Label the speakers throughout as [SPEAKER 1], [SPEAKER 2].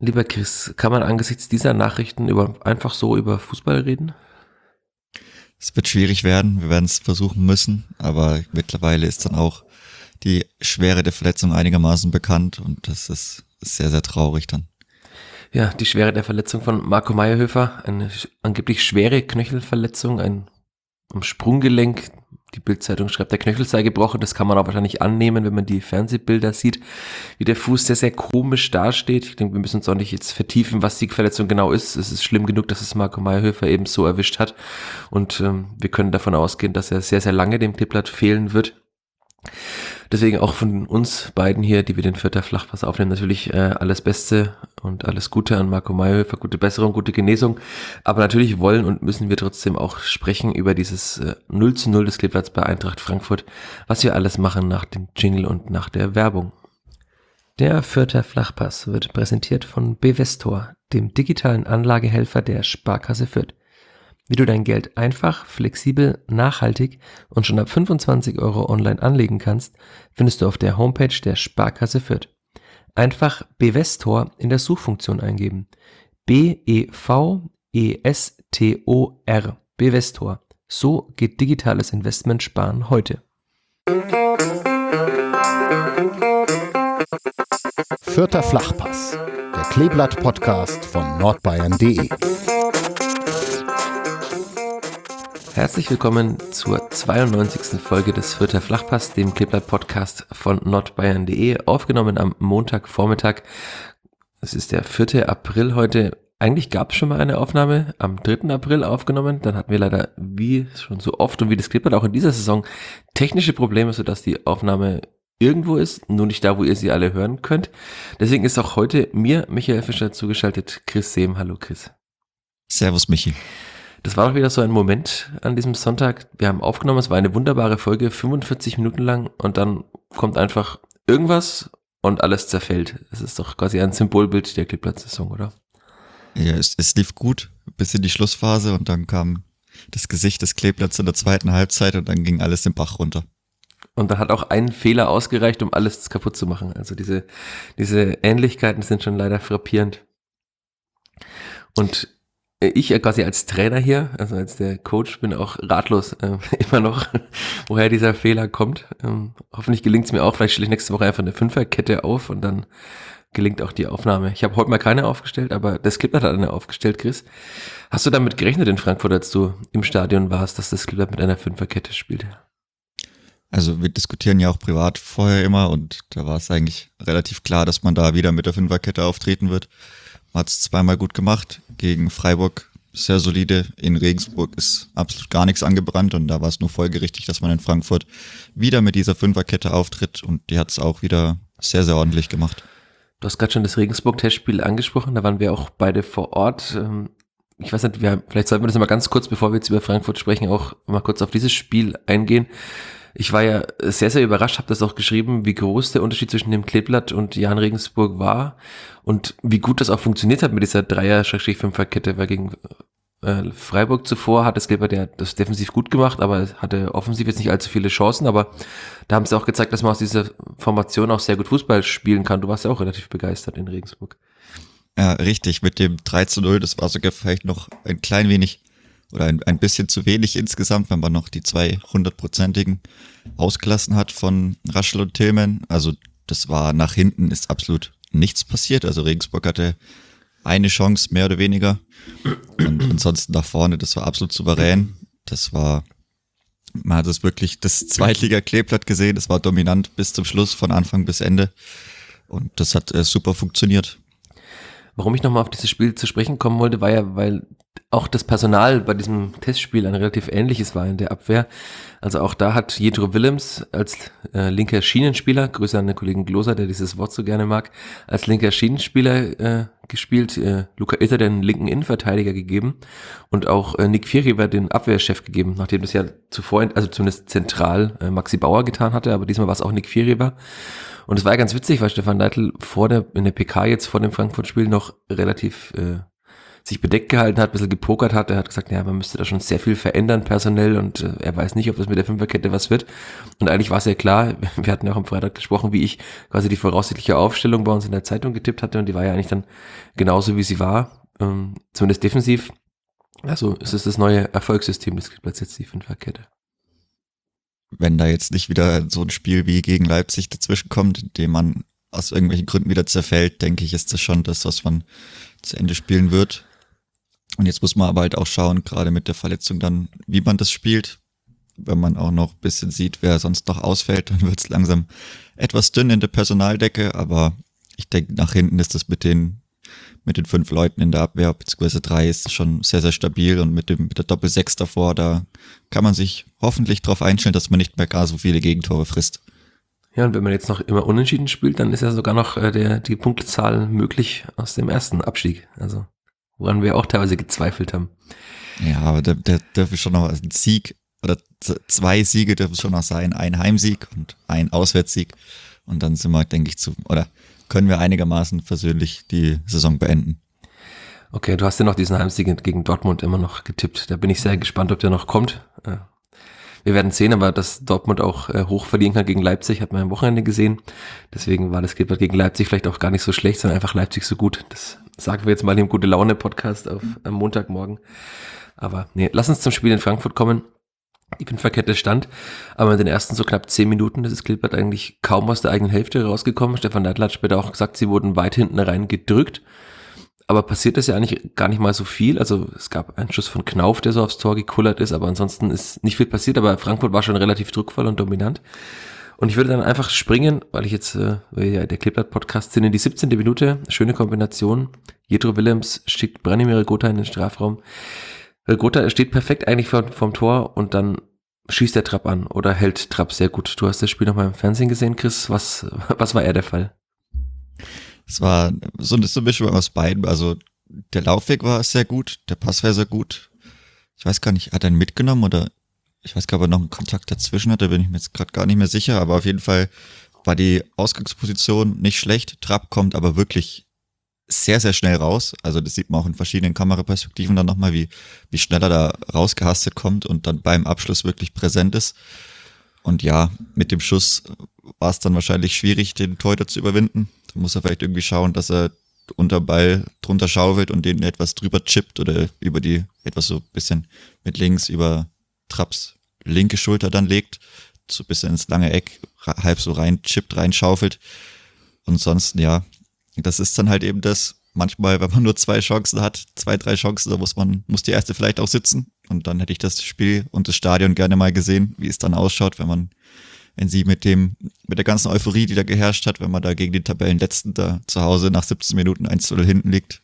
[SPEAKER 1] Lieber Chris, kann man angesichts dieser Nachrichten einfach so über Fußball reden?
[SPEAKER 2] Es wird schwierig werden, wir werden es versuchen müssen, aber mittlerweile ist dann auch die Schwere der Verletzung einigermaßen bekannt und das ist sehr, sehr traurig dann.
[SPEAKER 1] Ja, die Schwere der Verletzung von Marco Mayerhöfer, eine angeblich schwere Knöchelverletzung, am Sprunggelenk. Die Bild-Zeitung schreibt, der Knöchel sei gebrochen. Das kann man auch wahrscheinlich annehmen, wenn man die Fernsehbilder sieht, wie der Fuß sehr, sehr komisch dasteht. Ich denke, wir müssen uns auch nicht jetzt vertiefen, was die Verletzung genau ist. Es ist schlimm genug, dass es Marco Mayerhöfer eben so erwischt hat. Und wir können davon ausgehen, dass er sehr, sehr lange dem Kleeblatt fehlen wird. Deswegen auch von uns beiden hier, die wir den Fürther Flachpass aufnehmen, natürlich alles Beste und alles Gute an Marco Mayerhöfer, gute Besserung, gute Genesung. Aber natürlich wollen und müssen wir trotzdem auch sprechen über dieses 0:0 des Kleeblatts bei Eintracht Frankfurt, was wir alles machen nach dem Jingle und nach der Werbung. Der Fürther Flachpass wird präsentiert von Bevestor, dem digitalen Anlagehelfer der Sparkasse Fürth. Wie du dein Geld einfach, flexibel, nachhaltig und schon ab 25 € online anlegen kannst, findest du auf der Homepage der Sparkasse Fürth. Einfach Bevestor in der Suchfunktion eingeben. Bevestor. Bevestor. So geht digitales Investment sparen heute.
[SPEAKER 3] Fürther Flachpass, der Kleeblatt-Podcast von nordbayern.de.
[SPEAKER 1] Herzlich willkommen zur 92. Folge des Fürther Flachpass, dem Kleeblatt-Podcast von nordbayern.de, aufgenommen am Montagvormittag. Es ist der 4. April heute. Eigentlich gab es schon mal eine Aufnahme am 3. April aufgenommen. Dann hatten wir leider, wie schon so oft und wie das Kleeblatt auch in dieser Saison, technische Probleme, sodass die Aufnahme irgendwo ist, nur nicht da, wo ihr sie alle hören könnt. Deswegen ist auch heute mir, Michael Fischer, zugeschaltet. Chris Sehm. Hallo Chris.
[SPEAKER 2] Servus Michi.
[SPEAKER 1] Das war doch wieder so ein Moment an diesem Sonntag. Wir haben aufgenommen, es war eine wunderbare Folge, 45 Minuten lang und dann kommt einfach irgendwas und alles zerfällt. Das ist doch quasi ein Symbolbild der Kleeblatt-Saison, oder?
[SPEAKER 2] Ja, es lief gut bis in die Schlussphase und dann kam das Gesicht des Kleeblatts in der zweiten Halbzeit und dann ging alles den Bach runter.
[SPEAKER 1] Und dann hat auch ein Fehler ausgereicht, um alles kaputt zu machen. Also diese Ähnlichkeiten sind schon leider frappierend. Und ich quasi als Trainer hier, also als der Coach, bin auch ratlos immer noch, woher dieser Fehler kommt. Hoffentlich gelingt es mir auch. Vielleicht stelle ich nächste Woche einfach eine Fünferkette auf und dann gelingt auch die Aufnahme. Ich habe heute mal keine aufgestellt, aber das Kleeblatt hat eine aufgestellt, Chris. Hast du damit gerechnet in Frankfurt, als du im Stadion warst, dass das Kleeblatt mit einer Fünferkette spielt?
[SPEAKER 2] Also wir diskutieren ja auch privat vorher immer und da war es eigentlich relativ klar, dass man da wieder mit der Fünferkette auftreten wird. Man hat es zweimal gut gemacht, gegen Freiburg sehr solide, in Regensburg ist absolut gar nichts angebrannt und da war es nur folgerichtig, dass man in Frankfurt wieder mit dieser Fünferkette auftritt und die hat es auch wieder sehr, sehr ordentlich gemacht.
[SPEAKER 1] Du hast gerade schon das Regensburg-Testspiel angesprochen, da waren wir auch beide vor Ort. Ich weiß nicht, vielleicht sollten wir das mal ganz kurz, bevor wir jetzt über Frankfurt sprechen, auch mal kurz auf dieses Spiel eingehen. Ich war ja sehr, sehr überrascht, habe das auch geschrieben, wie groß der Unterschied zwischen dem Kleeblatt und Jan Regensburg war und wie gut das auch funktioniert hat mit dieser Dreier-Fünfer-Kette, weil gegen Freiburg zuvor hat das Kleeblatt ja das defensiv gut gemacht, aber hatte offensiv jetzt nicht allzu viele Chancen, aber da haben sie auch gezeigt, dass man aus dieser Formation auch sehr gut Fußball spielen kann. Du warst ja auch relativ begeistert in Regensburg.
[SPEAKER 2] Ja, richtig, mit dem 3:0, das war sogar vielleicht noch ein klein wenig oder ein bisschen zu wenig insgesamt, wenn man noch die 200-prozentigen ausgelassen hat von Raschel und Tillmann. Also das war nach hinten ist absolut nichts passiert. Also Regensburg hatte eine Chance, mehr oder weniger. Und ansonsten nach vorne, das war absolut souverän. Man hat es wirklich das Zweitliga-Kleeblatt gesehen. Das war dominant bis zum Schluss, von Anfang bis Ende. Und das hat super funktioniert.
[SPEAKER 1] Warum ich nochmal auf dieses Spiel zu sprechen kommen wollte, war ja, weil auch das Personal bei diesem Testspiel ein relativ ähnliches war in der Abwehr. Also auch da hat Jethro Willems als linker Schienenspieler, Grüße an den Kollegen Gloser, der dieses Wort so gerne mag, als linker Schienenspieler gespielt, Luca Itter den linken Innenverteidiger gegeben und auch Nick Viergeber den Abwehrchef gegeben, nachdem das ja zuvor, also zumindest zentral Maxi Bauer getan hatte, aber diesmal war es auch Nick Viergeber. Und es war ja ganz witzig, weil Stefan Neidl in der PK jetzt vor dem Frankfurt-Spiel noch relativ sich bedeckt gehalten hat, ein bisschen gepokert hat. Er hat gesagt, ja, man müsste da schon sehr viel verändern personell und er weiß nicht, ob das mit der Fünferkette was wird. Und eigentlich war es ja klar, wir hatten ja auch am Freitag gesprochen, wie ich quasi die voraussichtliche Aufstellung bei uns in der Zeitung getippt hatte und die war ja eigentlich dann genauso, wie sie war, zumindest defensiv. Also es ist das neue Erfolgssystem des Kleeblatts jetzt die Fünferkette.
[SPEAKER 2] Wenn da jetzt nicht wieder so ein Spiel wie gegen Leipzig dazwischen kommt, in dem man aus irgendwelchen Gründen wieder zerfällt, denke ich, ist das schon das, was man zu Ende spielen wird. Und jetzt muss man aber halt auch schauen, gerade mit der Verletzung dann, wie man das spielt. Wenn man auch noch ein bisschen sieht, wer sonst noch ausfällt, dann wird es langsam etwas dünn in der Personaldecke, aber ich denke, nach hinten ist das mit den 5 Leuten in der Abwehr, beziehungsweise 3, ist schon sehr, sehr stabil und mit der Doppel-6 davor, da kann man sich hoffentlich darauf einstellen, dass man nicht mehr gar so viele Gegentore frisst.
[SPEAKER 1] Ja, und wenn man jetzt noch immer unentschieden spielt, dann ist ja sogar noch die Punktezahl möglich aus dem ersten Abstieg. Also, woran wir auch teilweise gezweifelt haben.
[SPEAKER 2] Ja, aber der dürfte schon noch ein Sieg oder 2 Siege dürfen schon noch sein. Ein Heimsieg und ein Auswärtssieg. Und dann sind wir, denke ich, können wir einigermaßen versöhnlich die Saison beenden.
[SPEAKER 1] Okay, du hast ja noch diesen Heimsieg gegen Dortmund immer noch getippt. Da bin ich sehr gespannt, ob der noch kommt. Wir werden sehen, aber dass Dortmund auch hoch verlieren kann gegen Leipzig, hat man am Wochenende gesehen. Deswegen war das Kleeblatt gegen Leipzig vielleicht auch gar nicht so schlecht, sondern einfach Leipzig so gut. Das sagen wir jetzt mal im Gute-Laune-Podcast am Montagmorgen. Aber nee, lass uns zum Spiel in Frankfurt kommen. Die Fünferkette stand, aber in den ersten so knapp 10 Minuten ist das Kleeblatt eigentlich kaum aus der eigenen Hälfte rausgekommen. Stefan Neidl hat später auch gesagt, sie wurden weit hinten rein gedrückt. Aber passiert ist ja eigentlich gar nicht mal so viel. Also es gab einen Schuss von Knauf, der so aufs Tor gekullert ist, aber ansonsten ist nicht viel passiert. Aber Frankfurt war schon relativ druckvoll und dominant. Und ich würde dann einfach springen, weil ich jetzt, weil ja der Kleeblatt-Podcast sind, in die 17. Minute. Schöne Kombination. Jedro Willems schickt Branimir Gotha in den Strafraum. Gotha steht perfekt eigentlich vom Tor und dann schießt der Trapp an oder hält Trapp sehr gut. Du hast das Spiel nochmal im Fernsehen gesehen, Chris. Was war eher der Fall?
[SPEAKER 2] Es war so eine Mischung aus beiden. Also der Laufweg war sehr gut, der Pass war sehr gut. Ich weiß gar nicht, hat er ihn mitgenommen oder ich weiß gar nicht, ob er noch einen Kontakt dazwischen hat, da bin ich mir jetzt gerade gar nicht mehr sicher. Aber auf jeden Fall war die Ausgangsposition nicht schlecht. Trapp kommt aber wirklich sehr, sehr schnell raus. Also das sieht man auch in verschiedenen Kameraperspektiven dann nochmal, wie schnell er da rausgehastet kommt und dann beim Abschluss wirklich präsent ist. Und ja, mit dem Schuss war es dann wahrscheinlich schwierig, den Torhüter zu überwinden. Da muss er vielleicht irgendwie schauen, dass er unter Ball drunter schaufelt und den etwas drüber chippt oder über die, etwas so ein bisschen mit links über Trapps linke Schulter dann legt, so ein bisschen ins lange Eck, halb so rein chippt, reinschaufelt. Und sonst, ja, das ist dann halt eben das, manchmal, wenn man nur 2 Chancen hat, 2, 3 Chancen, da muss die erste vielleicht auch sitzen. Und dann hätte ich das Spiel und das Stadion gerne mal gesehen, wie es dann ausschaut, wenn sie mit der ganzen Euphorie, die da geherrscht hat, wenn man da gegen den Tabellenletzten da zu Hause nach 17 Minuten 1:0 hinten liegt.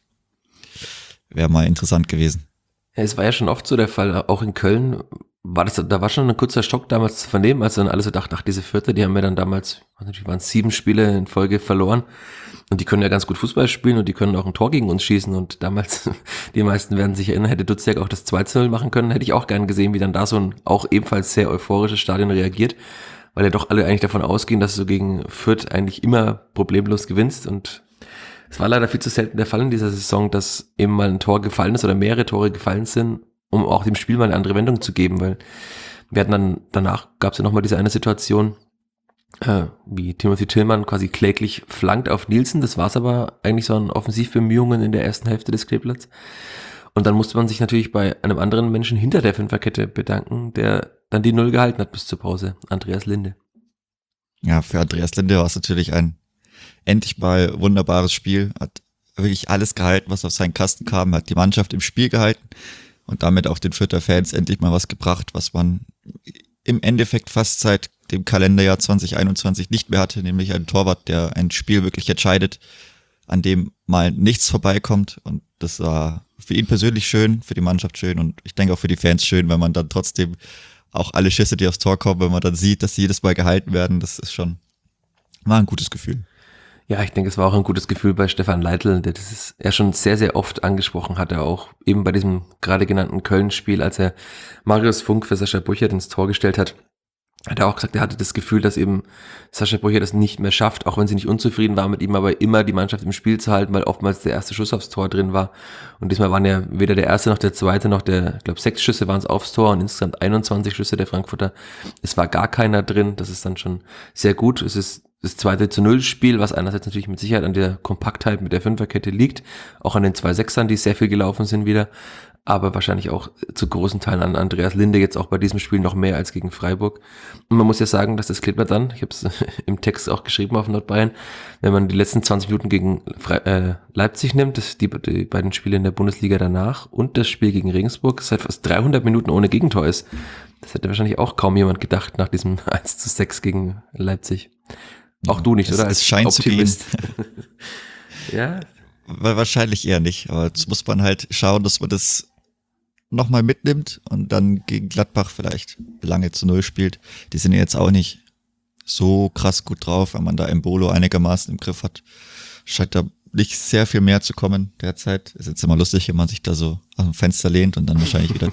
[SPEAKER 2] Wäre mal interessant gewesen.
[SPEAKER 1] Ja, es war ja schon oft so der Fall, auch in Köln da war schon ein kurzer Schock damals zu vernehmen, als dann alle so dachten, ach, diese Vierte, die haben wir dann damals, natürlich waren es 7 Spiele in Folge verloren und die können ja ganz gut Fußball spielen und die können auch ein Tor gegen uns schießen und damals, die meisten werden sich erinnern, hätte Duziak auch das 2:0 machen können, hätte ich auch gern gesehen, wie dann da so ein auch ebenfalls sehr euphorisches Stadion reagiert, weil ja doch alle eigentlich davon ausgehen, dass du gegen Fürth eigentlich immer problemlos gewinnst und es war leider viel zu selten der Fall in dieser Saison, dass eben mal ein Tor gefallen ist oder mehrere Tore gefallen sind, um auch dem Spiel mal eine andere Wendung zu geben, weil wir hatten dann, danach gab es ja nochmal diese eine Situation, wie Timothy Tillmann quasi kläglich flankt auf Nielsen, das war es aber eigentlich so an Offensivbemühungen in der ersten Hälfte des Kleeblatts und dann musste man sich natürlich bei einem anderen Menschen hinter der Fünferkette bedanken, der dann die 0 gehalten hat bis zur Pause, Andreas Linde.
[SPEAKER 2] Ja, für Andreas Linde war es natürlich ein endlich mal wunderbares Spiel, hat wirklich alles gehalten, was auf seinen Kasten kam, hat die Mannschaft im Spiel gehalten und damit auch den Fürther Fans endlich mal was gebracht, was man im Endeffekt fast seit dem Kalenderjahr 2021 nicht mehr hatte, nämlich einen Torwart, der ein Spiel wirklich entscheidet, an dem mal nichts vorbeikommt und das war für ihn persönlich schön, für die Mannschaft schön und ich denke auch für die Fans schön, wenn man dann trotzdem auch alle Schüsse, die aufs Tor kommen, wenn man dann sieht, dass sie jedes Mal gehalten werden, das ist schon, war ein gutes Gefühl.
[SPEAKER 1] Ja, ich denke, es war auch ein gutes Gefühl bei Stefan Neidl, der das ja schon sehr, sehr oft angesprochen hatte, auch eben bei diesem gerade genannten Köln-Spiel, als er Marius Funk für Sascha Burchert ins Tor gestellt hat. hat er auch gesagt, er hatte das Gefühl, dass eben Sascha Brücher das nicht mehr schafft, auch wenn sie nicht unzufrieden war mit ihm, aber immer die Mannschaft im Spiel zu halten, weil oftmals der erste Schuss aufs Tor drin war. Und diesmal waren ja weder der erste noch der zweite noch ich glaube 6 Schüsse waren es aufs Tor und insgesamt 21 Schüsse der Frankfurter. Es war gar keiner drin, das ist dann schon sehr gut. Es ist das 2:0 Spiel, was einerseits natürlich mit Sicherheit an der Kompaktheit mit der Fünferkette liegt, auch an den 2 Sechsern, die sehr viel gelaufen sind wieder, aber wahrscheinlich auch zu großen Teilen an Andreas Linde, jetzt auch bei diesem Spiel noch mehr als gegen Freiburg. Und man muss ja sagen, dass das Kleeblatt dann, ich habe es im Text auch geschrieben auf Nordbayern, wenn man die letzten 20 Minuten gegen Leipzig nimmt, die beiden Spiele in der Bundesliga danach und das Spiel gegen Regensburg, seit fast 300 Minuten ohne Gegentor ist. Das hätte wahrscheinlich auch kaum jemand gedacht nach diesem 1:6 gegen Leipzig. Auch du nicht, oder?
[SPEAKER 2] Es scheint
[SPEAKER 1] Optimist.
[SPEAKER 2] zu gehen.
[SPEAKER 1] Ja,
[SPEAKER 2] Wahrscheinlich eher nicht, aber jetzt muss man halt schauen, dass man das nochmal mitnimmt und dann gegen Gladbach vielleicht lange zu 0 spielt. Die sind ja jetzt auch nicht so krass gut drauf, wenn man da Embolo einigermaßen im Griff hat. Scheint da nicht sehr viel mehr zu kommen derzeit. Ist jetzt immer lustig, wenn man sich da so aus dem Fenster lehnt und dann wahrscheinlich wieder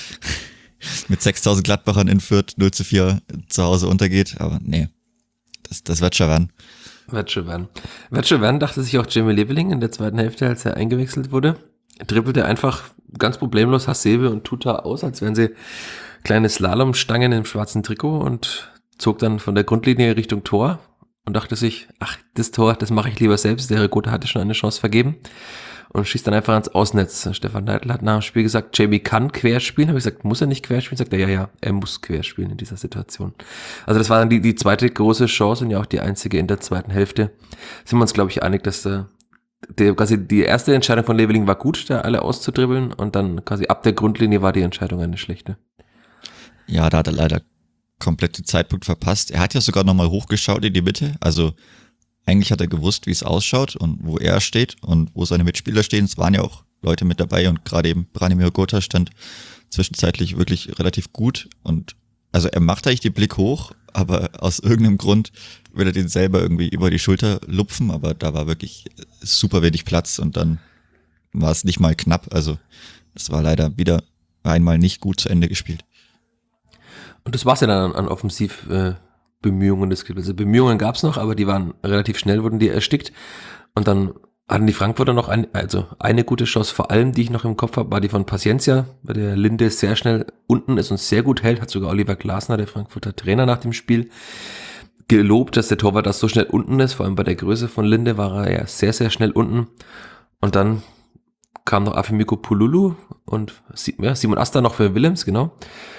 [SPEAKER 2] mit 6.000 Gladbachern in Fürth 0:4 zu Hause untergeht. Aber nee, das wird schon werden.
[SPEAKER 1] wird schon werden, dachte sich auch Jamie Leveling in der zweiten Hälfte, als er eingewechselt wurde. Dribbelte einfach ganz problemlos Hasebe und Tuta aus, als wären sie kleine Slalomstangen im schwarzen Trikot und zog dann von der Grundlinie Richtung Tor und dachte sich, ach, das Tor, das mache ich lieber selbst. Der Rigotta hatte schon eine Chance vergeben und schießt dann einfach ans Ausnetz. Stefan Neidl hat nach dem Spiel gesagt, Jamie kann querspielen. Habe ich gesagt, muss er nicht querspielen? Sagt er, ja, er muss querspielen in dieser Situation. Also das war dann die zweite große Chance und ja auch die einzige in der zweiten Hälfte. Sind wir uns, glaube ich, einig, dass quasi die erste Entscheidung von Leveling war gut, da alle auszudribbeln und dann quasi ab der Grundlinie war die Entscheidung eine schlechte.
[SPEAKER 2] Ja, da hat er leider komplett den Zeitpunkt verpasst. Er hat ja sogar nochmal hochgeschaut in die Mitte, also eigentlich hat er gewusst, wie es ausschaut und wo er steht und wo seine Mitspieler stehen. Es waren ja auch Leute mit dabei und gerade eben Branimir Gota stand zwischenzeitlich wirklich relativ gut und also er macht eigentlich den Blick hoch, aber aus irgendeinem Grund will er den selber irgendwie über die Schulter lupfen, aber da war wirklich super wenig Platz und dann war es nicht mal knapp, also das war leider wieder einmal nicht gut zu Ende gespielt.
[SPEAKER 1] Und das war's ja dann an Offensivbemühungen des Clubs. Also Bemühungen gab's noch, aber die waren relativ schnell, wurden die erstickt. Und dann hatten die Frankfurter noch eine gute Chance, vor allem, die ich noch im Kopf habe, war die von Paciencia, bei der Linde sehr schnell unten ist und sehr gut hält, hat sogar Oliver Glasner, der Frankfurter Trainer, nach dem Spiel gelobt, dass der Torwart das so schnell unten ist. Vor allem bei der Größe von Linde war er ja sehr, sehr schnell unten. Und dann kam noch Afemiko Pululu und Simon Asta noch für Willems, genau.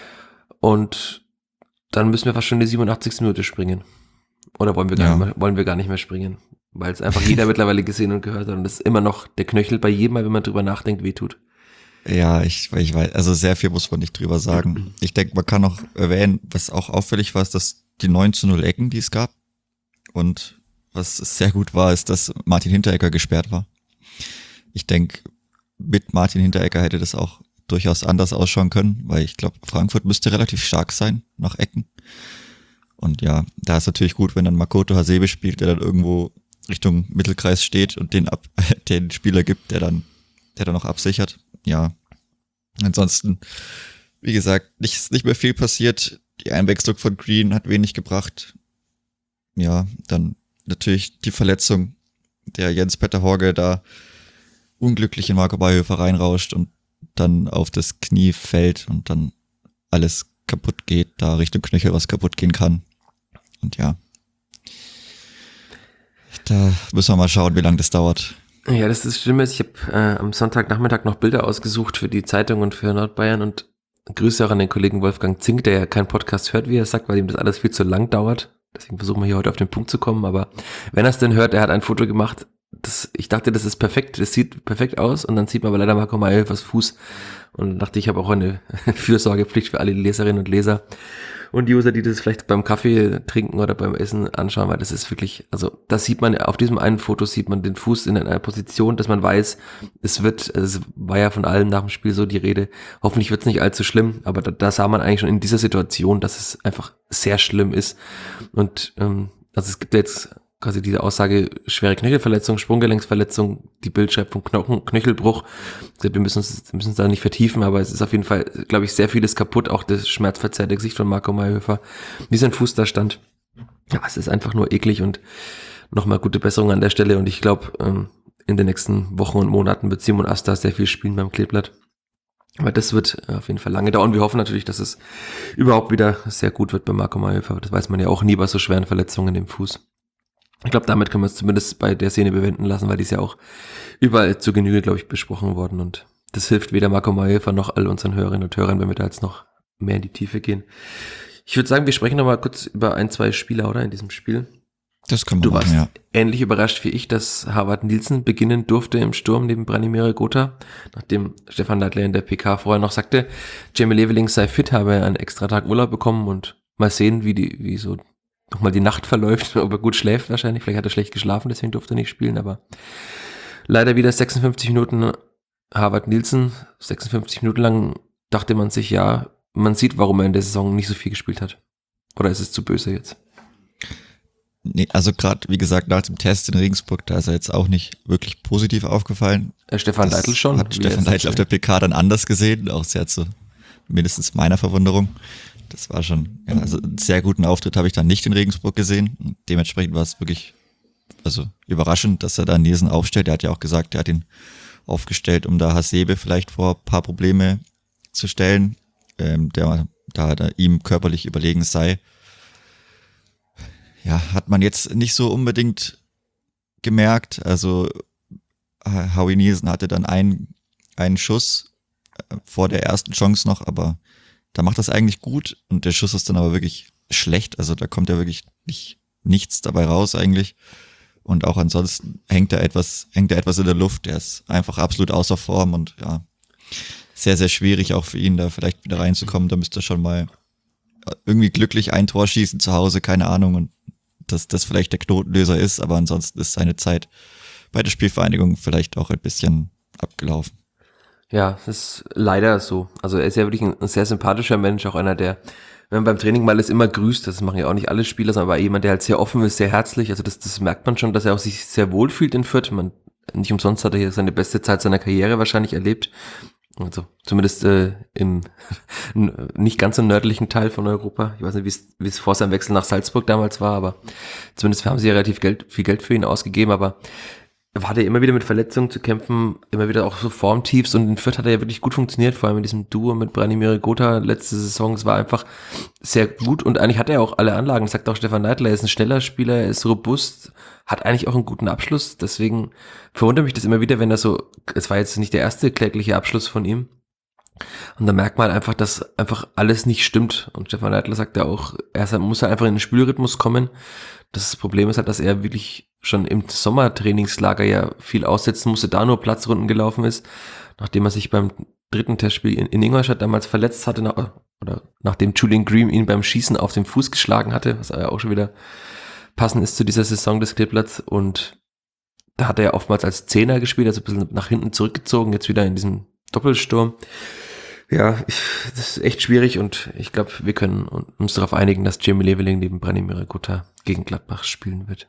[SPEAKER 1] Und dann müssen wir fast schon die 87. Minute springen. Oder wollen wir gar nicht mehr springen? Weil es einfach jeder mittlerweile gesehen und gehört hat und es immer noch der Knöchel bei jedem Mal, wenn man drüber nachdenkt, wehtut.
[SPEAKER 2] Ja, ich weiß, also sehr viel muss man nicht drüber sagen. Ich denke, man kann noch erwähnen, was auch auffällig war, ist, dass die 9:0 Ecken, die es gab und was sehr gut war, ist, dass Martin Hinteregger gesperrt war. Ich denke, mit Martin Hinteregger hätte das auch durchaus anders ausschauen können, weil ich glaube, Frankfurt müsste relativ stark sein nach Ecken. Und ja, da ist natürlich gut, wenn dann Makoto Hasebe spielt, der dann irgendwo Richtung Mittelkreis steht und den Spieler gibt, der dann noch absichert. Ja, ansonsten, wie gesagt, nicht mehr viel passiert. Die Einwechslung von Green hat wenig gebracht. Ja, dann natürlich die Verletzung, der Jens-Peter Horge da unglücklich in Marco Mayhöfer reinrauscht und dann auf das Knie fällt und dann alles kaputt geht, da Richtung Knöchel was kaputt gehen kann. Und ja, da müssen wir mal schauen, wie lange das dauert.
[SPEAKER 1] Ja, das Schlimme ist, ich habe am Sonntagnachmittag noch Bilder ausgesucht für die Zeitung und für Nordbayern und Grüße auch an den Kollegen Wolfgang Zink, der ja keinen Podcast hört, wie er sagt, weil ihm das alles viel zu lang dauert. Deswegen versuchen wir hier heute auf den Punkt zu kommen, aber wenn er es denn hört, er hat ein Foto gemacht, ich dachte, das ist perfekt, das sieht perfekt aus und dann sieht man aber leider Marco Mayhöfers Fuß und dachte, ich habe auch eine Fürsorgepflicht für alle Leserinnen und Leser und User, die das vielleicht beim Kaffee trinken oder beim Essen anschauen, weil das ist wirklich, also das sieht man, auf diesem einen Foto sieht man den Fuß in einer Position, dass man weiß, es war ja von allen nach dem Spiel so die Rede, hoffentlich wird es nicht allzu schlimm, aber da sah man eigentlich schon in dieser Situation, dass es einfach sehr schlimm ist und also es gibt ja jetzt quasi diese Aussage, schwere Knöchelverletzung, Sprunggelenksverletzung, die Bild schreibt vom Knöchelbruch. Wir müssen uns da nicht vertiefen, aber es ist auf jeden Fall, glaube ich, sehr vieles kaputt, auch das schmerzverzerrte Gesicht von Marco Mayhöfer, wie sein Fuß da stand. Ja, es ist einfach nur eklig und nochmal gute Besserung an der Stelle und ich glaube, in den nächsten Wochen und Monaten wird Simon Asta sehr viel spielen beim Kleeblatt. Aber das wird auf jeden Fall lange dauern. Wir hoffen natürlich, dass es überhaupt wieder sehr gut wird bei Marco Mayhöfer. Das weiß man ja auch nie bei so schweren Verletzungen im Fuß. Ich glaube, damit können wir es zumindest bei der Szene bewenden lassen, weil die ist ja auch überall zu Genüge, glaube ich, besprochen worden. Und das hilft weder Marco Mayhöfer noch all unseren Hörerinnen und Hörern, wenn wir da jetzt noch mehr in die Tiefe gehen. Ich würde sagen, wir sprechen noch mal kurz über 1-2 Spieler, oder, in diesem Spiel.
[SPEAKER 2] Das können wir
[SPEAKER 1] machen, ja. Du warst ähnlich überrascht wie ich, dass Harvard Nielsen beginnen durfte im Sturm neben Branimir Gotha, nachdem Stefan Leitler in der PK vorher noch sagte, Jamie Leveling sei fit, habe einen extra Tag Urlaub bekommen und mal sehen, wie so nochmal die Nacht verläuft, ob er gut schläft wahrscheinlich, vielleicht hat er schlecht geschlafen, deswegen durfte er nicht spielen, aber leider wieder 56 Minuten Harvard Nielsen, 56 Minuten lang dachte man sich, ja, man sieht, warum er in der Saison nicht so viel gespielt hat. Oder ist es zu böse jetzt?
[SPEAKER 2] Nee, also gerade, wie gesagt, nach dem Test in Regensburg, da ist er jetzt auch nicht wirklich positiv aufgefallen.
[SPEAKER 1] Stefan Leitl schon.
[SPEAKER 2] Hat Stefan Leitl auf der PK dann anders gesehen, auch sehr zu mindestens meiner Verwunderung. Das war schon, ja, also einen sehr guten Auftritt habe ich dann nicht in Regensburg gesehen. Und dementsprechend war es wirklich, also überraschend, dass er da Nielsen aufstellt. Er hat ja auch gesagt, er hat ihn aufgestellt, um da Hasebe vielleicht vor ein paar Probleme zu stellen, da er ihm körperlich überlegen sei. Ja, hat man jetzt nicht so unbedingt gemerkt. Also Howie Nielsen hatte dann einen Schuss vor der ersten Chance noch, aber da macht das eigentlich gut und der Schuss ist dann aber wirklich schlecht. Also da kommt ja wirklich nichts dabei raus eigentlich. Und auch ansonsten hängt er etwas in der Luft. Der ist einfach absolut außer Form und ja, sehr, sehr schwierig auch für ihn, da vielleicht wieder reinzukommen. Da müsste er schon mal irgendwie glücklich ein Tor schießen zu Hause, keine Ahnung, und dass das vielleicht der Knotenlöser ist, aber ansonsten ist seine Zeit bei der Spielvereinigung vielleicht auch ein bisschen abgelaufen.
[SPEAKER 1] Ja, das ist leider so. Also er ist ja wirklich ein sehr sympathischer Mensch, auch einer, der, wenn man beim Training mal ist, immer grüßt. Das machen ja auch nicht alle Spieler, sondern aber jemand, der halt sehr offen ist, sehr herzlich. Also das merkt man schon, dass er auch sich sehr wohl fühlt in Fürth. Nicht umsonst hat er hier seine beste Zeit seiner Karriere wahrscheinlich erlebt. Also zumindest im nicht ganz so nördlichen Teil von Europa. Ich weiß nicht, wie es vor seinem Wechsel nach Salzburg damals war, aber zumindest haben sie ja relativ viel Geld für ihn ausgegeben, aber er hatte immer wieder mit Verletzungen zu kämpfen, immer wieder auch so Formtiefs und in Fürth hat er ja wirklich gut funktioniert, vor allem in diesem Duo mit Branimir Gotha letzte Saison. Es war einfach sehr gut und eigentlich hat er auch alle Anlagen, sagt auch Stefan Leitl, er ist ein schneller Spieler, er ist robust, hat eigentlich auch einen guten Abschluss, deswegen verwundert mich das immer wieder, wenn er so, es war jetzt nicht der erste klägliche Abschluss von ihm und da merkt man einfach, dass einfach alles nicht stimmt und Stefan Leitl sagt ja auch, er muss einfach in den Spielrhythmus kommen. Das Problem ist halt, dass er wirklich schon im Sommertrainingslager ja viel aussetzen musste, da nur Platzrunden gelaufen ist, nachdem er sich beim dritten Testspiel in Ingolstadt damals verletzt hatte, oder nachdem Julian Green ihn beim Schießen auf den Fuß geschlagen hatte, was ja auch schon wieder passend ist zu dieser Saison des Kleeblatts, und da hat er ja oftmals als Zehner gespielt, also ein bisschen nach hinten zurückgezogen, jetzt wieder in diesem Doppelsturm. Ja, das ist echt schwierig und ich glaube, wir können uns darauf einigen, dass Jamie Leveling neben Branimir Gotha gegen Gladbach spielen wird.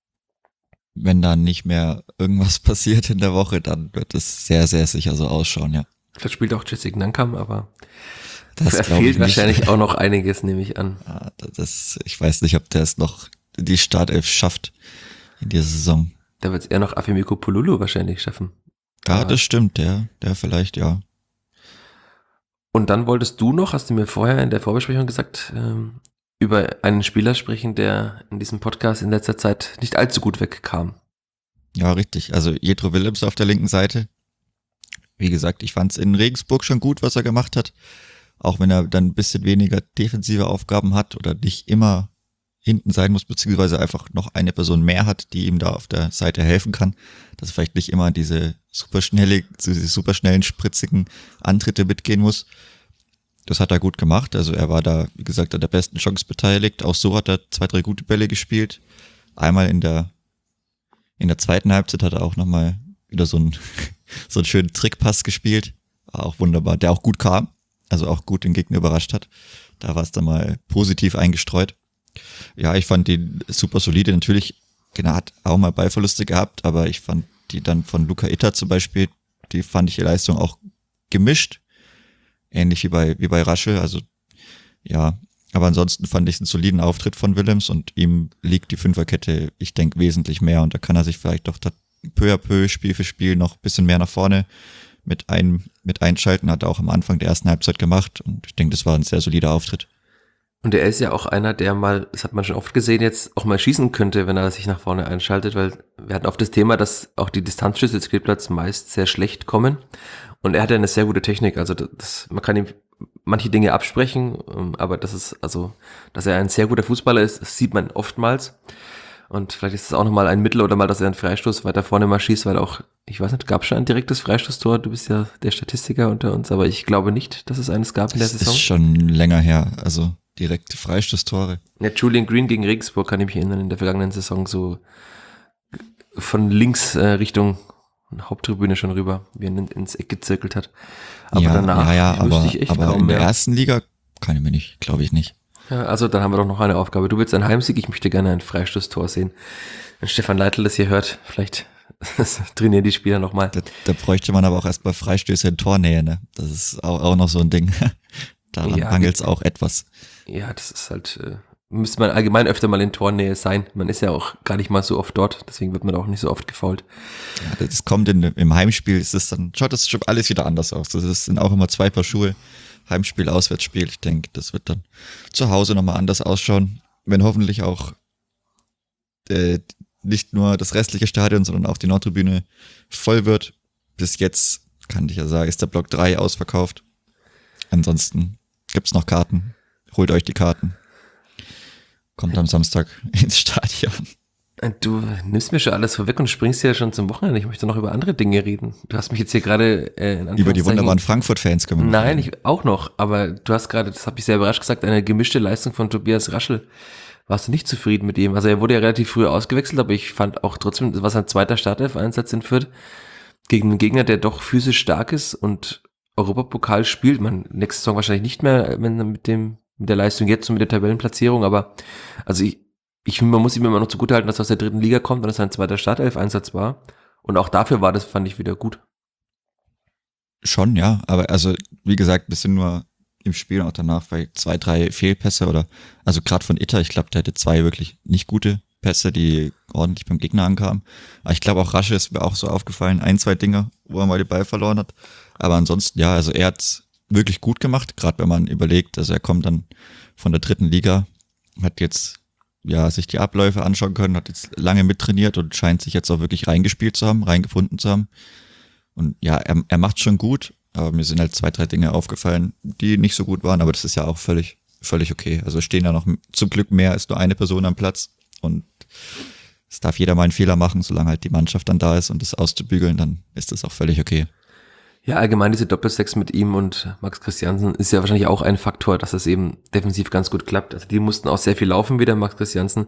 [SPEAKER 2] Wenn dann nicht mehr irgendwas passiert in der Woche, dann wird es sehr, sehr sicher so ausschauen, ja.
[SPEAKER 1] Vielleicht spielt auch Jessica Nankam, aber
[SPEAKER 2] das
[SPEAKER 1] fehlt wahrscheinlich auch noch einiges, nehme ich an.
[SPEAKER 2] Ja, ich weiß nicht, ob der es noch die Startelf schafft in dieser Saison.
[SPEAKER 1] Da wird es eher noch Afemiko Polulu wahrscheinlich schaffen.
[SPEAKER 2] Ja, aber das stimmt, der vielleicht, ja.
[SPEAKER 1] Und dann wolltest du noch, hast du mir vorher in der Vorbesprechung gesagt, über einen Spieler sprechen, der in diesem Podcast in letzter Zeit nicht allzu gut wegkam.
[SPEAKER 2] Ja, richtig. Also Jethro Willems auf der linken Seite. Wie gesagt, ich fand es in Regensburg schon gut, was er gemacht hat. Auch wenn er dann ein bisschen weniger defensive Aufgaben hat oder nicht immer hinten sein muss, beziehungsweise einfach noch eine Person mehr hat, die ihm da auf der Seite helfen kann. Dass er vielleicht nicht immer diese superschnellen, spritzigen Antritte mitgehen muss. Das hat er gut gemacht. Also er war da, wie gesagt, an der besten Chance beteiligt. Auch so hat er 2-3 gute Bälle gespielt. Einmal in der zweiten Halbzeit hat er auch nochmal wieder so einen schönen Trickpass gespielt. War auch wunderbar. Der auch gut kam. Also auch gut den Gegner überrascht hat. Da war es dann mal positiv eingestreut. Ja, ich fand ihn super solide. Natürlich genau, hat auch mal Ballverluste gehabt, aber ich fand die dann von Luca Itter zum Beispiel, die fand ich die Leistung auch gemischt. Ähnlich wie bei Raschel, also ja, aber ansonsten fand ich es einen soliden Auftritt von Willems und ihm liegt die Fünferkette, ich denke, wesentlich mehr und da kann er sich vielleicht doch peu à peu, Spiel für Spiel noch ein bisschen mehr nach vorne mit einschalten, hat er auch am Anfang der ersten Halbzeit gemacht und ich denke, das war ein sehr solider Auftritt.
[SPEAKER 1] Und er ist ja auch einer, der mal, das hat man schon oft gesehen, jetzt auch mal schießen könnte, wenn er sich nach vorne einschaltet, weil wir hatten oft das Thema, dass auch die Distanzschüsse des Kleeblatts meist sehr schlecht kommen. Und er hat ja eine sehr gute Technik, also man kann ihm manche Dinge absprechen, aber dass er ein sehr guter Fußballer ist, das sieht man oftmals. Und vielleicht ist es auch nochmal ein Mittel oder mal, dass er einen Freistoß weiter vorne mal schießt, weil auch, ich weiß nicht, gab es schon ein direktes Freistoßtor? Du bist ja der Statistiker unter uns, aber ich glaube nicht, dass es eines gab in der Saison.
[SPEAKER 2] Das ist schon länger her, also direkte Freistoßtore.
[SPEAKER 1] Ja, Julian Green gegen Regensburg kann ich mich erinnern, in der vergangenen Saison so von links Richtung Haupttribüne schon rüber, wie er ins Eck gezirkelt hat. Aber danach wüsste ich echt
[SPEAKER 2] aber
[SPEAKER 1] kaum
[SPEAKER 2] in der
[SPEAKER 1] mehr.
[SPEAKER 2] ersten Liga kann ich mir nicht, glaube ich nicht.
[SPEAKER 1] Ja, also dann haben wir doch noch eine Aufgabe. Du willst einen Heimsieg, ich möchte gerne ein Freistoßtor sehen. Wenn Stefan Leitl das hier hört, vielleicht trainieren die Spieler nochmal.
[SPEAKER 2] Da bräuchte man aber auch erstmal Freistöße in Tornähe, ne? Das ist auch noch so ein Ding. Daran mangelt es auch etwas.
[SPEAKER 1] Ja, das ist halt, müsste man allgemein öfter mal in Tornähe sein. Man ist ja auch gar nicht mal so oft dort, deswegen wird man auch nicht so oft gefoult.
[SPEAKER 2] Ja, das kommt im Heimspiel, schaut das schon alles wieder anders aus. Das sind auch immer zwei Paar Schuhe. Heimspiel, Auswärtsspiel. Ich denke, das wird dann zu Hause nochmal anders ausschauen, wenn hoffentlich auch nicht nur das restliche Stadion, sondern auch die Nordtribüne voll wird. Bis jetzt, kann ich ja sagen, ist der Block 3 ausverkauft. Ansonsten gibt's noch Karten. Holt euch die Karten. Kommt am Samstag ins Stadion.
[SPEAKER 1] Du nimmst mir schon alles vorweg und springst ja schon zum Wochenende. Ich möchte noch über andere Dinge reden. Du hast mich jetzt hier gerade
[SPEAKER 2] über die wunderbaren Frankfurt-Fans können wir noch
[SPEAKER 1] Nein, auch noch. Aber du hast gerade, das habe ich sehr überrascht gesagt, eine gemischte Leistung von Tobias Raschel. Warst du nicht zufrieden mit ihm? Also er wurde ja relativ früh ausgewechselt, aber ich fand auch trotzdem, das war sein zweiter Startelf-Einsatz in Fürth gegen einen Gegner, der doch physisch stark ist und Europapokal spielt. Man nächste Saison wahrscheinlich nicht mehr, wenn mit der Leistung jetzt und mit der Tabellenplatzierung, aber also ich finde, man muss ihm immer noch zugutehalten, dass er aus der 3. Liga kommt und dass sein zweiter Startelf-Einsatz war. Und auch dafür war das, fand ich, wieder gut.
[SPEAKER 2] Schon, ja. Aber also, wie gesagt, bisschen nur im Spiel und auch danach vielleicht 2, 3 Fehlpässe also gerade von Itter, ich glaube, der hatte 2 wirklich nicht gute Pässe, die ordentlich beim Gegner ankamen. Aber ich glaube auch Rasche ist mir auch so aufgefallen, 1, 2 Dinge, wo er mal den Ball verloren hat. Aber ansonsten, ja, also er hat's wirklich gut gemacht, gerade wenn man überlegt, also er kommt dann von der 3. Liga, hat jetzt sich die Abläufe anschauen können, hat jetzt lange mittrainiert und scheint sich jetzt auch wirklich reingefunden zu haben. Und ja, er macht schon gut, aber mir sind halt 2, 3 Dinge aufgefallen, die nicht so gut waren, aber das ist ja auch völlig okay. Also stehen ja noch zum Glück mehr als nur eine Person am Platz und es darf jeder mal einen Fehler machen, solange halt die Mannschaft dann da ist und das auszubügeln, dann ist das auch völlig okay.
[SPEAKER 1] Ja, allgemein diese Doppelsechs mit ihm und Max Christiansen ist ja wahrscheinlich auch ein Faktor, dass es eben defensiv ganz gut klappt. Also die mussten auch sehr viel laufen wieder. Max Christiansen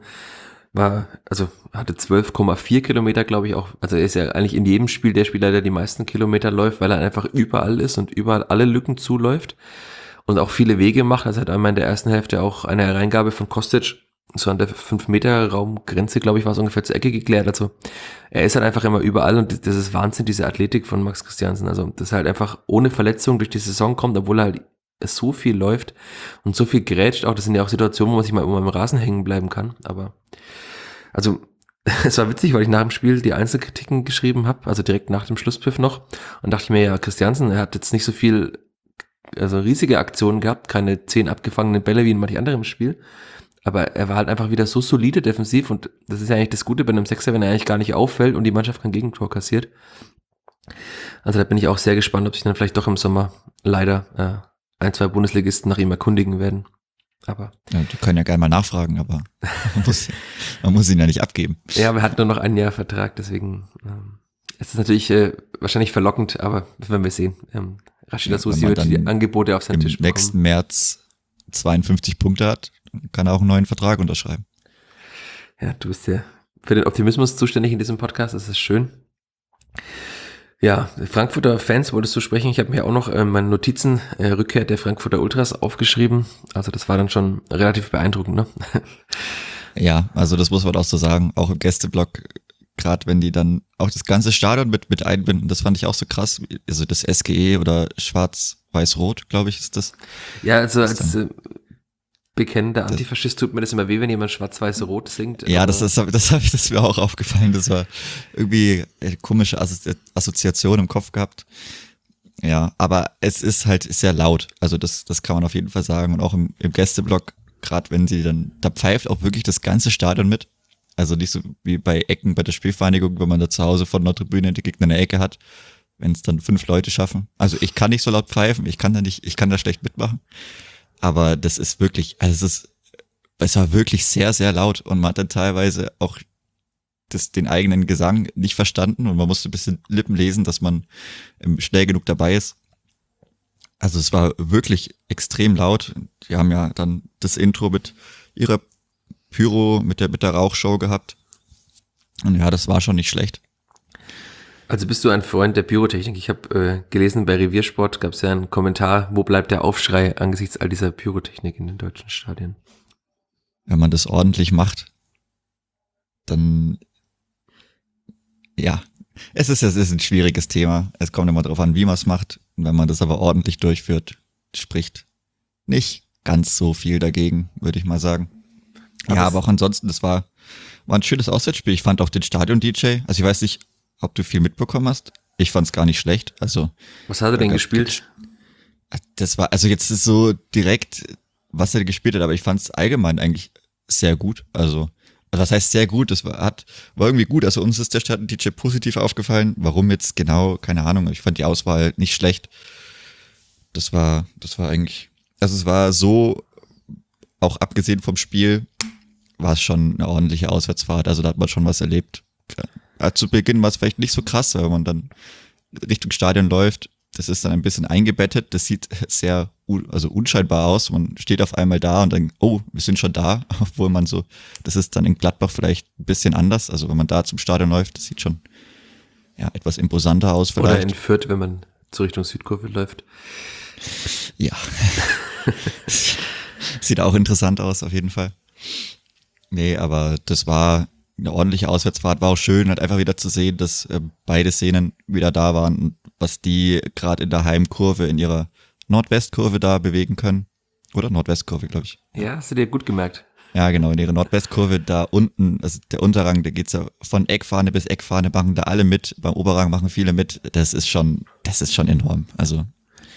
[SPEAKER 1] hatte 12,4 Kilometer, glaube ich auch. Also er ist ja eigentlich in jedem Spiel der Spieler, der die meisten Kilometer läuft, weil er einfach überall ist und überall alle Lücken zuläuft und auch viele Wege macht. Also er hat einmal in der ersten Hälfte auch eine Hereingabe von Kostic, so an der 5-Meter-Raumgrenze, glaube ich, war es ungefähr zur Ecke geklärt. Also er ist halt einfach immer überall und das ist Wahnsinn, diese Athletik von Max Christiansen. Also das halt einfach ohne Verletzung durch die Saison kommt, obwohl er halt so viel läuft und so viel grätscht. Auch das sind ja auch Situationen, wo man sich mal immer im Rasen hängen bleiben kann. Aber also es war witzig, weil ich nach dem Spiel die Einzelkritiken geschrieben habe, also direkt nach dem Schlusspfiff noch, und dachte ich mir, ja, Christiansen, er hat jetzt nicht so viel, also riesige Aktionen gehabt, keine 10 abgefangenen Bälle wie in manch anderem Spiel, aber er war halt einfach wieder so solide defensiv und das ist ja eigentlich das Gute bei einem Sechser, wenn er eigentlich gar nicht auffällt und die Mannschaft kein Gegentor kassiert. Also da bin ich auch sehr gespannt, ob sich dann vielleicht doch im Sommer leider 1, 2 Bundesligisten nach ihm erkundigen werden. Aber
[SPEAKER 2] ja, die können ja gerne mal nachfragen, aber man muss ihn ja nicht abgeben.
[SPEAKER 1] Ja, aber er hat nur noch ein Jahr Vertrag, deswegen ist es natürlich wahrscheinlich verlockend, aber das werden wir sehen. Rashida Susi wird die Angebote auf seinen Tisch bekommen.
[SPEAKER 2] Im nächsten März 52 Punkte hat, kann er auch einen neuen Vertrag unterschreiben.
[SPEAKER 1] Ja, du bist ja für den Optimismus zuständig in diesem Podcast, das ist schön. Ja, Frankfurter Fans wolltest du sprechen. Ich habe mir auch noch meine Notizen Rückkehr der Frankfurter Ultras aufgeschrieben. Also das war dann schon relativ beeindruckend, ne?
[SPEAKER 2] Ja, also das muss man auch so sagen, auch im Gästeblock, gerade wenn die dann auch das ganze Stadion mit einbinden, das fand ich auch so krass, also das SGE oder Schwarz-Weiß-Rot, glaube ich, ist das.
[SPEAKER 1] Ja, also
[SPEAKER 2] Das
[SPEAKER 1] als bekennender
[SPEAKER 2] das-
[SPEAKER 1] Antifaschist tut mir das immer weh, wenn jemand schwarz-weiß-rot singt.
[SPEAKER 2] Ja,
[SPEAKER 1] aber-
[SPEAKER 2] das ist mir auch aufgefallen, das war irgendwie eine komische Assoziation im Kopf gehabt. Ja, aber es ist halt sehr laut, also das kann man auf jeden Fall sagen und auch im Gästeblock, gerade wenn sie dann, da pfeift auch wirklich das ganze Stadion mit. Also nicht so wie bei Ecken bei der Spielvereinigung, wenn man da zu Hause von der Tribüne die Gegner eine Ecke hat, wenn es dann 5 Leute schaffen. Also ich kann nicht so laut pfeifen, ich kann da schlecht mitmachen. Aber das ist wirklich, also es war wirklich sehr, sehr laut und man hat dann teilweise auch den eigenen Gesang nicht verstanden und man musste ein bisschen Lippen lesen, dass man schnell genug dabei ist. Also es war wirklich extrem laut. Die haben ja dann das Intro mit ihrer Pyro, mit der Rauchshow gehabt. Und ja, das war schon nicht schlecht.
[SPEAKER 1] Also bist du ein Freund der Pyrotechnik? Ich habe gelesen, bei Reviersport gab es ja einen Kommentar, wo bleibt der Aufschrei angesichts all dieser Pyrotechnik in den deutschen Stadien?
[SPEAKER 2] Wenn man das ordentlich macht, dann ja, es ist ein schwieriges Thema. Es kommt immer darauf an, wie man es macht. Und wenn man das aber ordentlich durchführt, spricht nicht ganz so viel dagegen, würde ich mal sagen. Ja, aber auch ansonsten, das war ein schönes Auswärtsspiel. Ich fand auch den Stadion-DJ, also ich weiß nicht, ob du viel mitbekommen hast. Ich fand es gar nicht schlecht. Also
[SPEAKER 1] Was hat er denn gespielt?
[SPEAKER 2] das war, also jetzt ist so direkt, was er gespielt hat, aber ich fand es allgemein eigentlich sehr gut. Also, das heißt sehr gut, das war irgendwie gut. Also uns ist der Stadion-DJ positiv aufgefallen. Warum jetzt genau, keine Ahnung. Ich fand die Auswahl nicht schlecht. Das war eigentlich, also es war so, auch abgesehen vom Spiel, war es schon eine ordentliche Auswärtsfahrt. Also da hat man schon was erlebt. Zu Beginn war es vielleicht nicht so krass, weil man dann Richtung Stadion läuft. Das ist dann ein bisschen eingebettet. Das sieht sehr unscheinbar aus. Man steht auf einmal da und denkt, oh, wir sind schon da. Obwohl man so, das ist dann in Gladbach vielleicht ein bisschen anders. Also wenn man da zum Stadion läuft, das sieht schon ja etwas imposanter aus vielleicht.
[SPEAKER 1] Oder in Fürth, wenn man zur Richtung Südkurve läuft.
[SPEAKER 2] Ja. Sieht auch interessant aus, auf jeden Fall. Nee, aber das war eine ordentliche Auswärtsfahrt, war auch schön, halt einfach wieder zu sehen, dass beide Szenen wieder da waren und was die gerade in der Heimkurve, in ihrer Nordwestkurve da bewegen können. Oder Nordwestkurve, glaube ich.
[SPEAKER 1] Ja, hast du dir gut gemerkt.
[SPEAKER 2] Ja, genau, in ihrer Nordwestkurve da unten, also der Unterrang, da geht's ja von Eckfahne bis Eckfahne, machen da alle mit, beim Oberrang machen viele mit. Das ist schon enorm. Also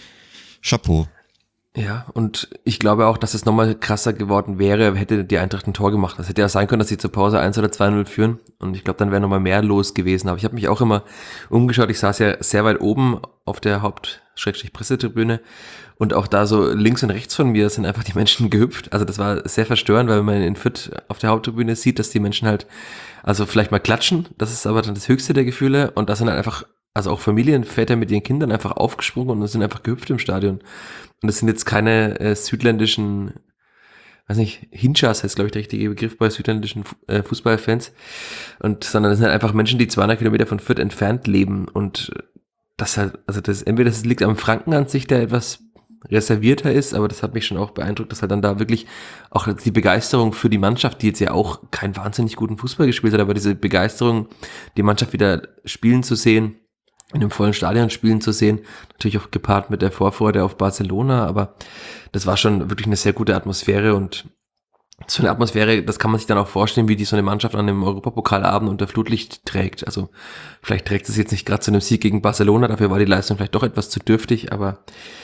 [SPEAKER 2] Chapeau.
[SPEAKER 1] Ja, und ich glaube auch, dass es nochmal krasser geworden wäre, hätte die Eintracht ein Tor gemacht. Das hätte ja sein können, dass sie zur Pause 1 oder 2-0 führen. Und ich glaube, dann wäre nochmal mehr los gewesen. Aber ich habe mich auch immer umgeschaut. Ich saß ja sehr weit oben auf der Pressetribüne. Und auch da so links und rechts von mir sind einfach die Menschen gehüpft. Also das war sehr verstörend, weil man in Fürth auf der Haupttribüne sieht, dass die Menschen halt, also vielleicht mal klatschen. Das ist aber dann das höchste der Gefühle. Und das sind halt einfach, also auch Familienväter mit ihren Kindern einfach aufgesprungen und sind einfach gehüpft im Stadion. Und das sind jetzt keine südländischen, weiß nicht, Hinschas heißt, glaube ich, der richtige Begriff bei südländischen Fußballfans. Sondern das sind halt einfach Menschen, die 200 Kilometer von Fürth entfernt leben. Und das halt, also entweder das liegt am Franken an sich, der etwas reservierter ist, aber das hat mich schon auch beeindruckt, dass halt dann da wirklich auch die Begeisterung für die Mannschaft, die jetzt ja auch keinen wahnsinnig guten Fußball gespielt hat, aber diese Begeisterung, die Mannschaft wieder spielen zu sehen, in einem vollen Stadion spielen zu sehen, natürlich auch gepaart mit der Vorfreude auf Barcelona, aber das war schon wirklich eine sehr gute Atmosphäre und so eine Atmosphäre, das kann man sich dann auch vorstellen, wie die so eine Mannschaft an einem Europapokalabend unter Flutlicht trägt. Also vielleicht trägt es jetzt nicht gerade zu einem Sieg gegen Barcelona, dafür war die Leistung vielleicht doch etwas zu dürftig, aber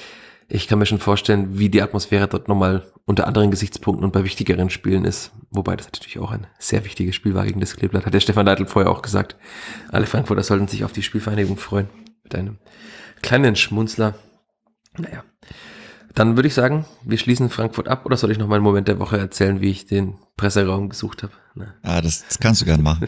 [SPEAKER 1] ich kann mir schon vorstellen, wie die Atmosphäre dort nochmal unter anderen Gesichtspunkten und bei wichtigeren Spielen ist. Wobei das natürlich auch ein sehr wichtiges Spiel war gegen das Kleeblatt. Hat der Stefan Leitl vorher auch gesagt. Alle Frankfurter sollten sich auf die Spielvereinigung freuen. Mit einem kleinen Schmunzler. Naja. Dann würde ich sagen, wir schließen Frankfurt ab. Oder soll ich noch mal einen Moment der Woche erzählen, wie ich den Presseraum gesucht habe?
[SPEAKER 2] Ah, das kannst du gerne machen.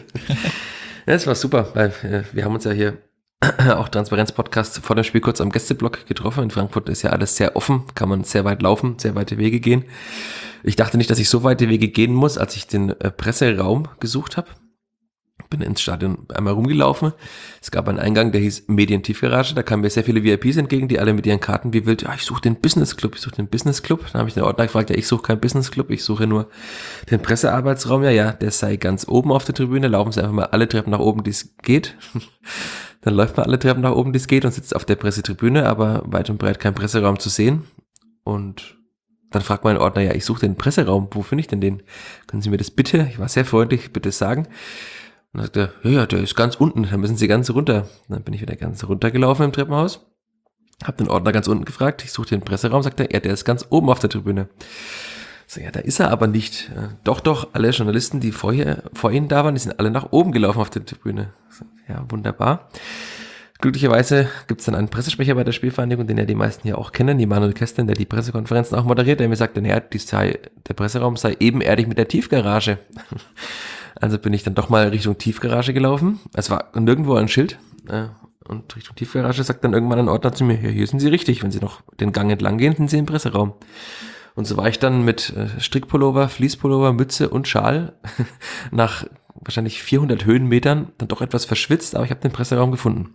[SPEAKER 1] Ja, das war super, weil wir haben uns ja hier auch Transparenz-Podcast vor dem Spiel kurz am Gästeblock getroffen. In Frankfurt ist ja alles sehr offen, kann man sehr weit laufen, sehr weite Wege gehen. Ich dachte nicht, dass ich so weite Wege gehen muss, als ich den Presseraum gesucht habe. Bin ins Stadion einmal rumgelaufen. Es gab einen Eingang, der hieß Medientiefgarage. Da kamen mir sehr viele VIPs entgegen, die alle mit ihren Karten wie wild, ich suche den Business Club. Dann habe ich den Ordner gefragt, ich suche keinen Business Club, ich suche nur den Pressearbeitsraum. Ja, der sei ganz oben auf der Tribüne. Laufen Sie einfach mal alle Treppen nach oben, die es geht. Dann läuft man alle Treppen nach oben, die es geht und sitzt auf der Pressetribüne, aber weit und breit kein Presseraum zu sehen. Und dann fragt mein Ordner, ich suche den Presseraum. Wo finde ich denn den? Können Sie mir das bitte, ich war sehr freundlich, bitte sagen. Und dann sagt er, der ist ganz unten, da müssen Sie ganz runter. Dann bin ich wieder ganz runtergelaufen im Treppenhaus, hab den Ordner ganz unten gefragt, ich suche den Presseraum, sagt er, der ist ganz oben auf der Tribüne. So, da ist er aber nicht. Doch, alle Journalisten, die vor Ihnen da waren, die sind alle nach oben gelaufen auf der Tribüne. So, ja, wunderbar. Glücklicherweise gibt es dann einen Pressesprecher bei der Spielvereinigung, den ja die meisten hier auch kennen, Manuel Kästner, der die Pressekonferenzen auch moderiert, der mir sagte, der Presseraum sei ebenerdig mit der Tiefgarage. Also bin ich dann doch mal Richtung Tiefgarage gelaufen. Es war nirgendwo ein Schild. Und Richtung Tiefgarage sagt dann irgendwann ein Ordner zu mir, hier sind Sie richtig. Wenn Sie noch den Gang entlang gehen, sind Sie im Presseraum. Und so war ich dann mit Strickpullover, Fließpullover, Mütze und Schal nach wahrscheinlich 400 Höhenmetern dann doch etwas verschwitzt, aber ich habe den Presseraum gefunden.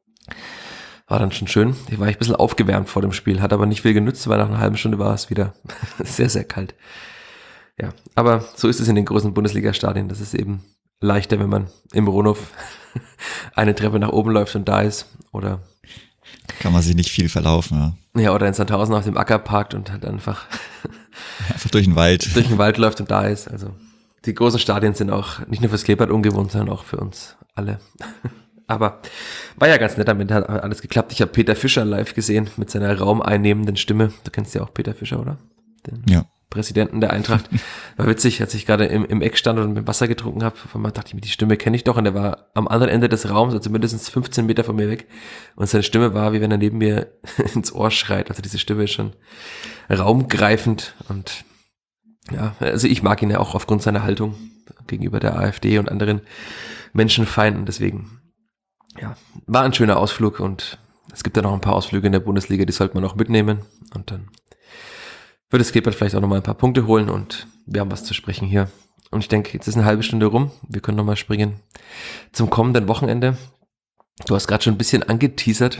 [SPEAKER 1] War dann schon schön. Hier war ich ein bisschen aufgewärmt vor dem Spiel, hat aber nicht viel genützt, weil nach einer halben Stunde war es wieder sehr, sehr kalt. Ja, aber so ist es in den großen Bundesliga-Stadien. Das ist eben leichter, wenn man im Rohnhof eine Treppe nach oben läuft und da ist. Oder
[SPEAKER 2] kann man sich nicht viel verlaufen.
[SPEAKER 1] Ja, oder in Sandhausen auf dem Acker parkt und halt einfach
[SPEAKER 2] durch den Wald.
[SPEAKER 1] Durch den Wald läuft und da ist. Also die großen Stadien sind auch nicht nur fürs Kleeblatt ungewohnt, sondern auch für uns alle. Aber war ja ganz nett, damit hat alles geklappt. Ich habe Peter Fischer live gesehen mit seiner raumeinnehmenden Stimme. Du kennst ja auch Peter Fischer, oder? Den Präsidenten der Eintracht. War witzig, als ich gerade im Eck stand und mit Wasser getrunken habe. Auf einmal dachte ich mir, die Stimme kenne ich doch. Und der war am anderen Ende des Raums, also mindestens 15 Meter von mir weg. Und seine Stimme war, wie wenn er neben mir ins Ohr schreit. Also diese Stimme ist schon raumgreifend. Und ja, also ich mag ihn ja auch aufgrund seiner Haltung gegenüber der AfD und anderen Menschenfeinden. Deswegen, ja, war ein schöner Ausflug. Und es gibt ja noch ein paar Ausflüge in der Bundesliga, die sollte man auch mitnehmen. Und dann würde das Kleeblatt vielleicht auch nochmal ein paar Punkte holen und wir haben was zu sprechen hier. Und ich denke, jetzt ist eine halbe Stunde rum. Wir können nochmal springen zum kommenden Wochenende. Du hast gerade schon ein bisschen angeteasert.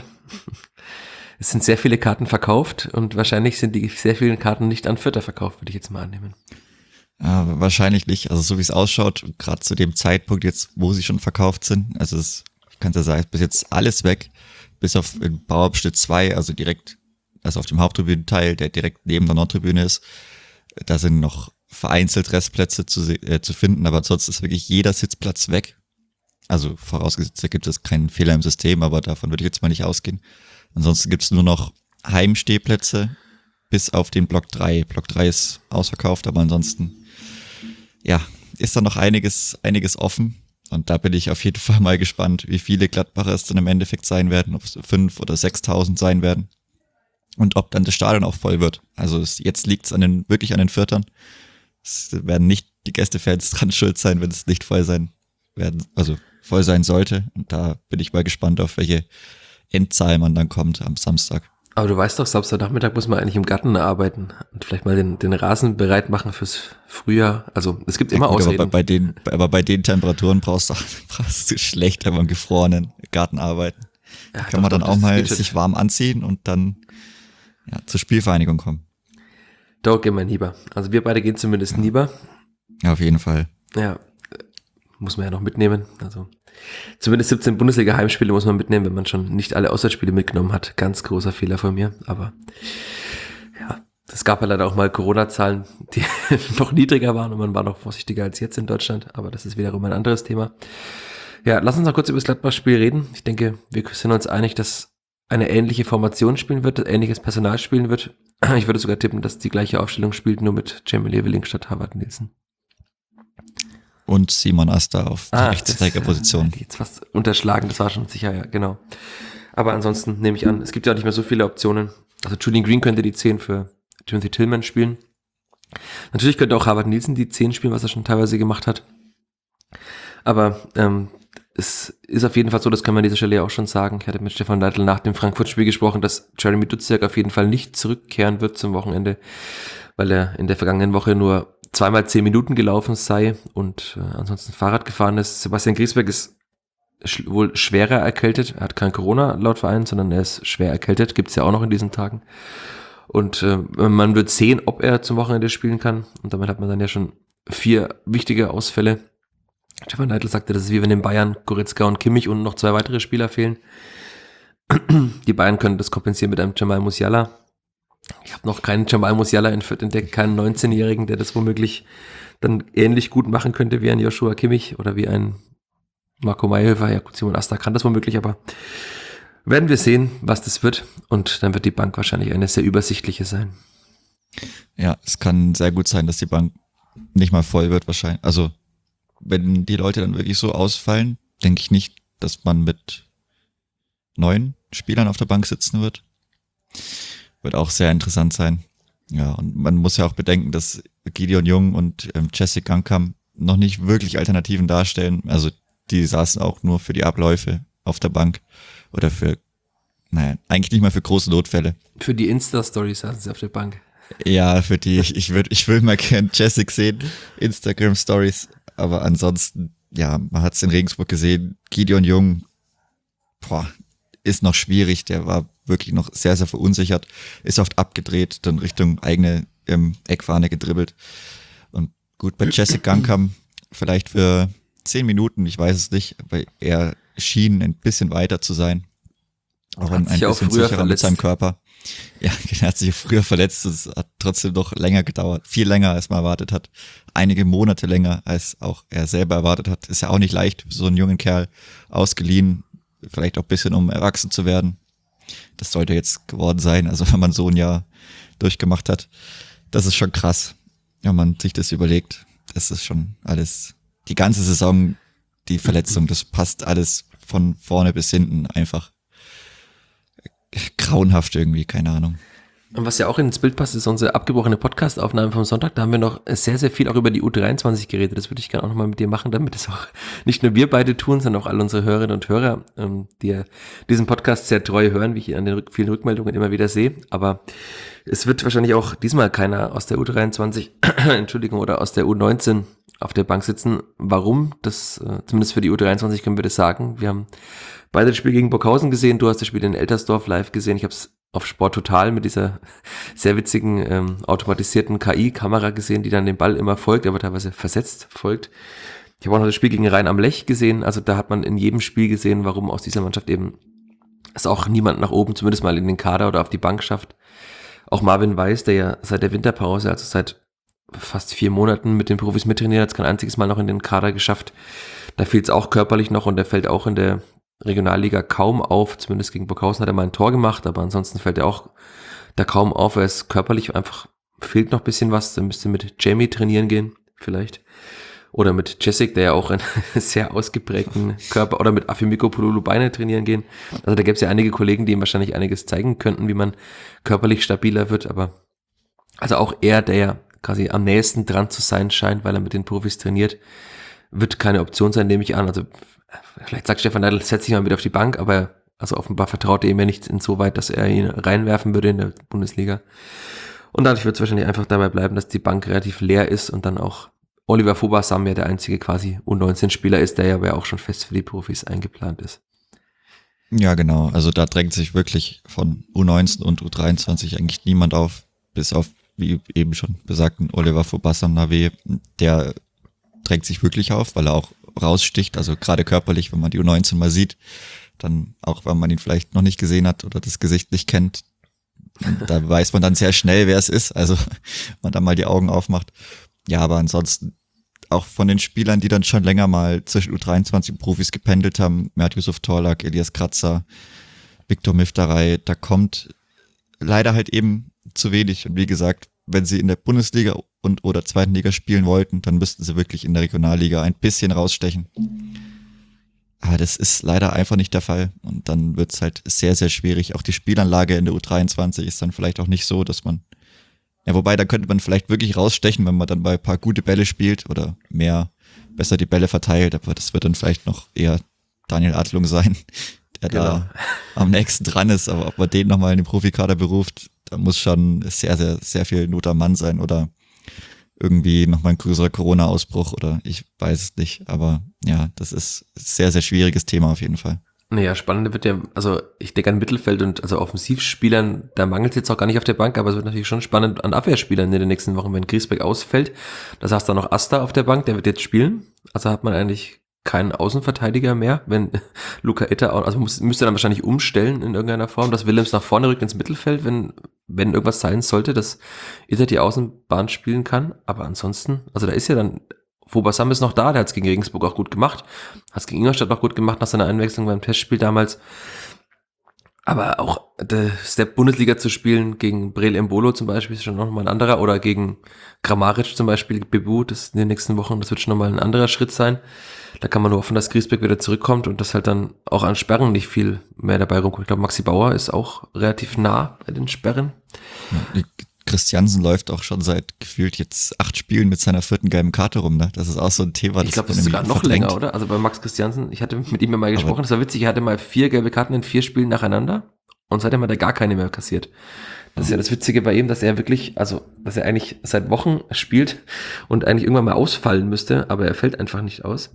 [SPEAKER 1] Es sind sehr viele Karten verkauft und wahrscheinlich sind die sehr vielen Karten nicht an Vierter verkauft, würde ich jetzt mal annehmen.
[SPEAKER 2] Ja, wahrscheinlich nicht. Also so wie es ausschaut, gerade zu dem Zeitpunkt jetzt, wo sie schon verkauft sind, also ich kann es ja sagen, bis jetzt alles weg, bis auf den Bauabschnitt 2, also direkt, also auf dem Haupttribünenteil, der direkt neben der Nordtribüne ist. Da sind noch vereinzelt Restplätze zu finden, aber sonst ist wirklich jeder Sitzplatz weg. Also vorausgesetzt, da gibt es keinen Fehler im System, aber davon würde ich jetzt mal nicht ausgehen. Ansonsten gibt es nur noch Heimstehplätze bis auf den Block 3. Block 3 ist ausverkauft, aber ansonsten, ja, ist da noch einiges offen. Und da bin ich auf jeden Fall mal gespannt, wie viele Gladbacher es dann im Endeffekt sein werden, ob es 5.000 oder 6.000 sein werden. Und ob dann das Stadion auch voll wird. Also jetzt liegt es wirklich an den Viertern. Es werden nicht die Gästefans dran schuld sein, wenn es nicht voll sein sollte. Und da bin ich mal gespannt, auf welche Endzahl man dann kommt am Samstag.
[SPEAKER 1] Aber du weißt doch, Samstagnachmittag muss man eigentlich im Garten arbeiten und vielleicht mal den Rasen bereit machen fürs Frühjahr. Also es gibt immer Ausreden.
[SPEAKER 2] Aber bei den Temperaturen brauchst du schlecht aber im gefrorenen Garten arbeiten. Ja, da kann man dann auch mal sich warm anziehen und dann zur Spielvereinigung kommen.
[SPEAKER 1] Doch, gehen wir lieber. Also wir beide gehen zumindest lieber.
[SPEAKER 2] Ja, auf jeden Fall.
[SPEAKER 1] Ja, muss man ja noch mitnehmen. Also zumindest 17 Bundesliga-Heimspiele muss man mitnehmen, wenn man schon nicht alle Auswärtsspiele mitgenommen hat. Ganz großer Fehler von mir. Aber ja, es gab ja leider auch mal Corona-Zahlen, die noch niedriger waren und man war noch vorsichtiger als jetzt in Deutschland. Aber das ist wiederum ein anderes Thema. Ja, lass uns noch kurz über das Gladbach-Spiel reden. Ich denke, wir sind uns einig, dass eine ähnliche Formation spielen wird, ähnliches Personal spielen wird. Ich würde sogar tippen, dass die gleiche Aufstellung spielt, nur mit Jamie Leveling statt Harvard Nielsen.
[SPEAKER 2] Und Simon Asta auf der Rechtsträgerposition.
[SPEAKER 1] Jetzt fast unterschlagen, das war schon sicher, ja, genau. Aber ansonsten nehme ich an, es gibt ja auch nicht mehr so viele Optionen. Also Julian Green könnte die 10 für Timothy Tillman spielen. Natürlich könnte auch Harvard Nielsen die 10 spielen, was er schon teilweise gemacht hat. Aber es ist auf jeden Fall so, das kann man an dieser Stelle ja auch schon sagen. Ich hatte mit Stefan Leitl nach dem Frankfurt-Spiel gesprochen, dass Jeremy Duziak auf jeden Fall nicht zurückkehren wird zum Wochenende, weil er in der vergangenen Woche nur zweimal 10 Minuten gelaufen sei und ansonsten Fahrrad gefahren ist. Sebastian Griesbeck ist wohl schwerer erkältet. Er hat kein Corona laut Verein, sondern er ist schwer erkältet. Gibt es ja auch noch in diesen Tagen. Und man wird sehen, ob er zum Wochenende spielen kann. Und damit hat man dann ja schon 4 wichtige Ausfälle. Stefan Neidl sagte, das ist wie wenn in Bayern Goretzka und Kimmich und noch 2 weitere Spieler fehlen. Die Bayern können das kompensieren mit einem Jamal Musiala. Ich habe noch keinen Jamal Musiala in Fürth entdeckt, keinen 19-Jährigen, der das womöglich dann ähnlich gut machen könnte wie ein Joshua Kimmich oder wie ein Marco Mayhöfer. Ja gut, Simon Asta kann das womöglich, aber werden wir sehen, was das wird. Und dann wird die Bank wahrscheinlich eine sehr übersichtliche sein.
[SPEAKER 2] Ja, es kann sehr gut sein, dass die Bank nicht mal voll wird wahrscheinlich. Also wenn die Leute dann wirklich so ausfallen, denke ich nicht, dass man mit 9 Spielern auf der Bank sitzen wird. Wird auch sehr interessant sein. Ja, und man muss ja auch bedenken, dass Gideon Jung und Jessic Gangkam noch nicht wirklich Alternativen darstellen. Also die saßen auch nur für die Abläufe auf der Bank oder für, eigentlich nicht mal für große Notfälle.
[SPEAKER 1] Für die Insta-Stories saßen sie auf der Bank.
[SPEAKER 2] Ja, für die, ich will mal gern Jessic sehen, Instagram-Stories. Aber ansonsten, ja, man hat es in Regensburg gesehen, Gideon Jung, ist noch schwierig, der war wirklich noch sehr, sehr verunsichert, ist oft abgedreht, dann Richtung eigene Eckfahne gedribbelt. Und gut, bei Jessic Gangkam vielleicht für 10 Minuten, ich weiß es nicht, aber er schien ein bisschen weiter zu sein. Auch ein bisschen sicherer mit seinem Körper. Ja, er hat sich früher verletzt, es hat trotzdem noch länger gedauert, viel länger als man erwartet hat. Einige Monate länger als auch er selber erwartet hat. Ist ja auch nicht leicht, für so einen jungen Kerl ausgeliehen, vielleicht auch ein bisschen, um erwachsen zu werden. Das sollte jetzt geworden sein, also wenn man so ein Jahr durchgemacht hat. Das ist schon krass, wenn man sich das überlegt. Das ist schon alles, die ganze Saison, die Verletzung, das passt alles von vorne bis hinten einfach grauenhaft irgendwie, keine Ahnung.
[SPEAKER 1] Und was ja auch ins Bild passt, ist unsere abgebrochene Podcast-Aufnahme vom Sonntag. Da haben wir noch sehr, sehr viel auch über die U23 geredet. Das würde ich gerne auch nochmal mit dir machen, damit es auch nicht nur wir beide tun, sondern auch all unsere Hörerinnen und Hörer, die diesen Podcast sehr treu hören, wie ich ihn an den vielen Rückmeldungen immer wieder sehe. Aber es wird wahrscheinlich auch diesmal keiner aus der U23, oder aus der U19 auf der Bank sitzen. Warum? Das, zumindest für die U23 können wir das sagen. Wir haben beide das Spiel gegen Burghausen gesehen. Du hast das Spiel in Eltersdorf live gesehen. Ich habe es auf Sport Total mit dieser sehr witzigen automatisierten KI-Kamera gesehen, die dann den Ball immer folgt, aber teilweise versetzt folgt. Ich habe auch noch das Spiel gegen Rhein am Lech gesehen. Also da hat man in jedem Spiel gesehen, warum aus dieser Mannschaft eben es auch niemand nach oben, zumindest mal in den Kader oder auf die Bank schafft. Auch Marvin Weiß, der ja seit der Winterpause, also seit fast 4 Monaten mit den Profis mittrainiert, hat es kein einziges Mal noch in den Kader geschafft. Da fehlt es auch körperlich noch und der fällt auch in der Regionalliga kaum auf, zumindest gegen Burghausen hat er mal ein Tor gemacht, aber ansonsten fällt er auch da kaum auf, er ist körperlich einfach, fehlt noch ein bisschen was, er müsste mit Jamie trainieren gehen, vielleicht, oder mit Jessic, der ja auch einen sehr ausgeprägten Körper, oder mit Afimiko Polulu Beine trainieren gehen, also da gäbe es ja einige Kollegen, die ihm wahrscheinlich einiges zeigen könnten, wie man körperlich stabiler wird, aber also auch er, der ja quasi am nächsten dran zu sein scheint, weil er mit den Profis trainiert, wird keine Option sein, nehme ich an, also vielleicht sagt Stefan Neidl, setz dich mal mit auf die Bank, aber also offenbar vertraut er ihm ja nicht insoweit, dass er ihn reinwerfen würde in der Bundesliga. Und dadurch wird es wahrscheinlich einfach dabei bleiben, dass die Bank relativ leer ist und dann auch Oliver Fobasam ja der einzige quasi U19-Spieler ist, der ja aber auch schon fest für die Profis eingeplant ist.
[SPEAKER 2] Ja, genau. Also da drängt sich wirklich von U19 und U23 eigentlich niemand auf, bis auf, wie eben schon besagten, Oliver Fobasam Nawe, der drängt sich wirklich auf, weil er auch raussticht, also gerade körperlich, wenn man die U19 mal sieht, dann auch, wenn man ihn vielleicht noch nicht gesehen hat oder das Gesicht nicht kennt, da weiß man dann sehr schnell, wer es ist, also man dann mal die Augen aufmacht. Ja, aber ansonsten auch von den Spielern, die dann schon länger mal zwischen U23 und Profis gependelt haben, Mert Yusuf Torlak, Elias Kratzer, Viktor Miftarei, da kommt leider halt eben zu wenig. Und wie gesagt, wenn sie in der Bundesliga und oder zweiten Liga spielen wollten, dann müssten sie wirklich in der Regionalliga ein bisschen rausstechen. Aber das ist leider einfach nicht der Fall. Und dann wird's halt sehr, sehr schwierig. Auch die Spielanlage in der U23 ist dann vielleicht auch nicht so, dass man, ja, wobei, da könnte man vielleicht wirklich rausstechen, wenn man dann bei ein paar gute Bälle spielt oder besser die Bälle verteilt. Aber das wird dann vielleicht noch eher Daniel Adlung sein, der da am nächsten dran ist. Aber ob man den nochmal in den Profikader beruft, da muss schon sehr, sehr, sehr viel Not am Mann sein oder irgendwie nochmal ein größerer Corona-Ausbruch oder ich weiß es nicht. Aber ja, das ist ein sehr, sehr schwieriges Thema auf jeden Fall.
[SPEAKER 1] Naja, spannend wird ja, also ich denke an Mittelfeld und also Offensivspielern, da mangelt es jetzt auch gar nicht auf der Bank, aber es wird natürlich schon spannend an Abwehrspielern in den nächsten Wochen, wenn Griesbeck ausfällt. Das heißt dann noch Asta auf der Bank, der wird jetzt spielen. Also hat man eigentlich keinen Außenverteidiger mehr, wenn Luca Itter, also müsste dann wahrscheinlich umstellen in irgendeiner Form, dass Willems nach vorne rückt ins Mittelfeld, wenn irgendwas sein sollte, dass Itter die Außenbahn spielen kann. Aber ansonsten, also da ist ja dann Wobasam ist noch da, der hat es gegen Regensburg auch gut gemacht, hat es gegen Ingolstadt auch gut gemacht nach seiner Einwechslung beim Testspiel damals. Aber auch der Step Bundesliga zu spielen gegen Breel Embolo zum Beispiel ist schon nochmal ein anderer oder gegen Kramaric zum Beispiel, Bebu, das in den nächsten Wochen, das wird schon nochmal ein anderer Schritt sein. Da kann man nur hoffen, dass Griesbeck wieder zurückkommt und dass halt dann auch an Sperren nicht viel mehr dabei rumkommt. Ich glaube, Maxi Bauer ist auch relativ nah bei den Sperren.
[SPEAKER 2] Ja, Christiansen läuft auch schon seit gefühlt jetzt 8 Spielen mit seiner 4. gelben Karte rum, ne? Das ist auch so ein Thema.
[SPEAKER 1] Ich glaube, das ist sogar noch länger, oder? Also bei Max Christiansen, ich hatte mit ihm ja mal gesprochen, das war witzig, er hatte mal 4 gelbe Karten in 4 Spielen nacheinander und seitdem hat er gar keine mehr kassiert. Das ist ja das Witzige bei ihm, dass er wirklich, also dass er eigentlich seit Wochen spielt und eigentlich irgendwann mal ausfallen müsste, aber er fällt einfach nicht aus.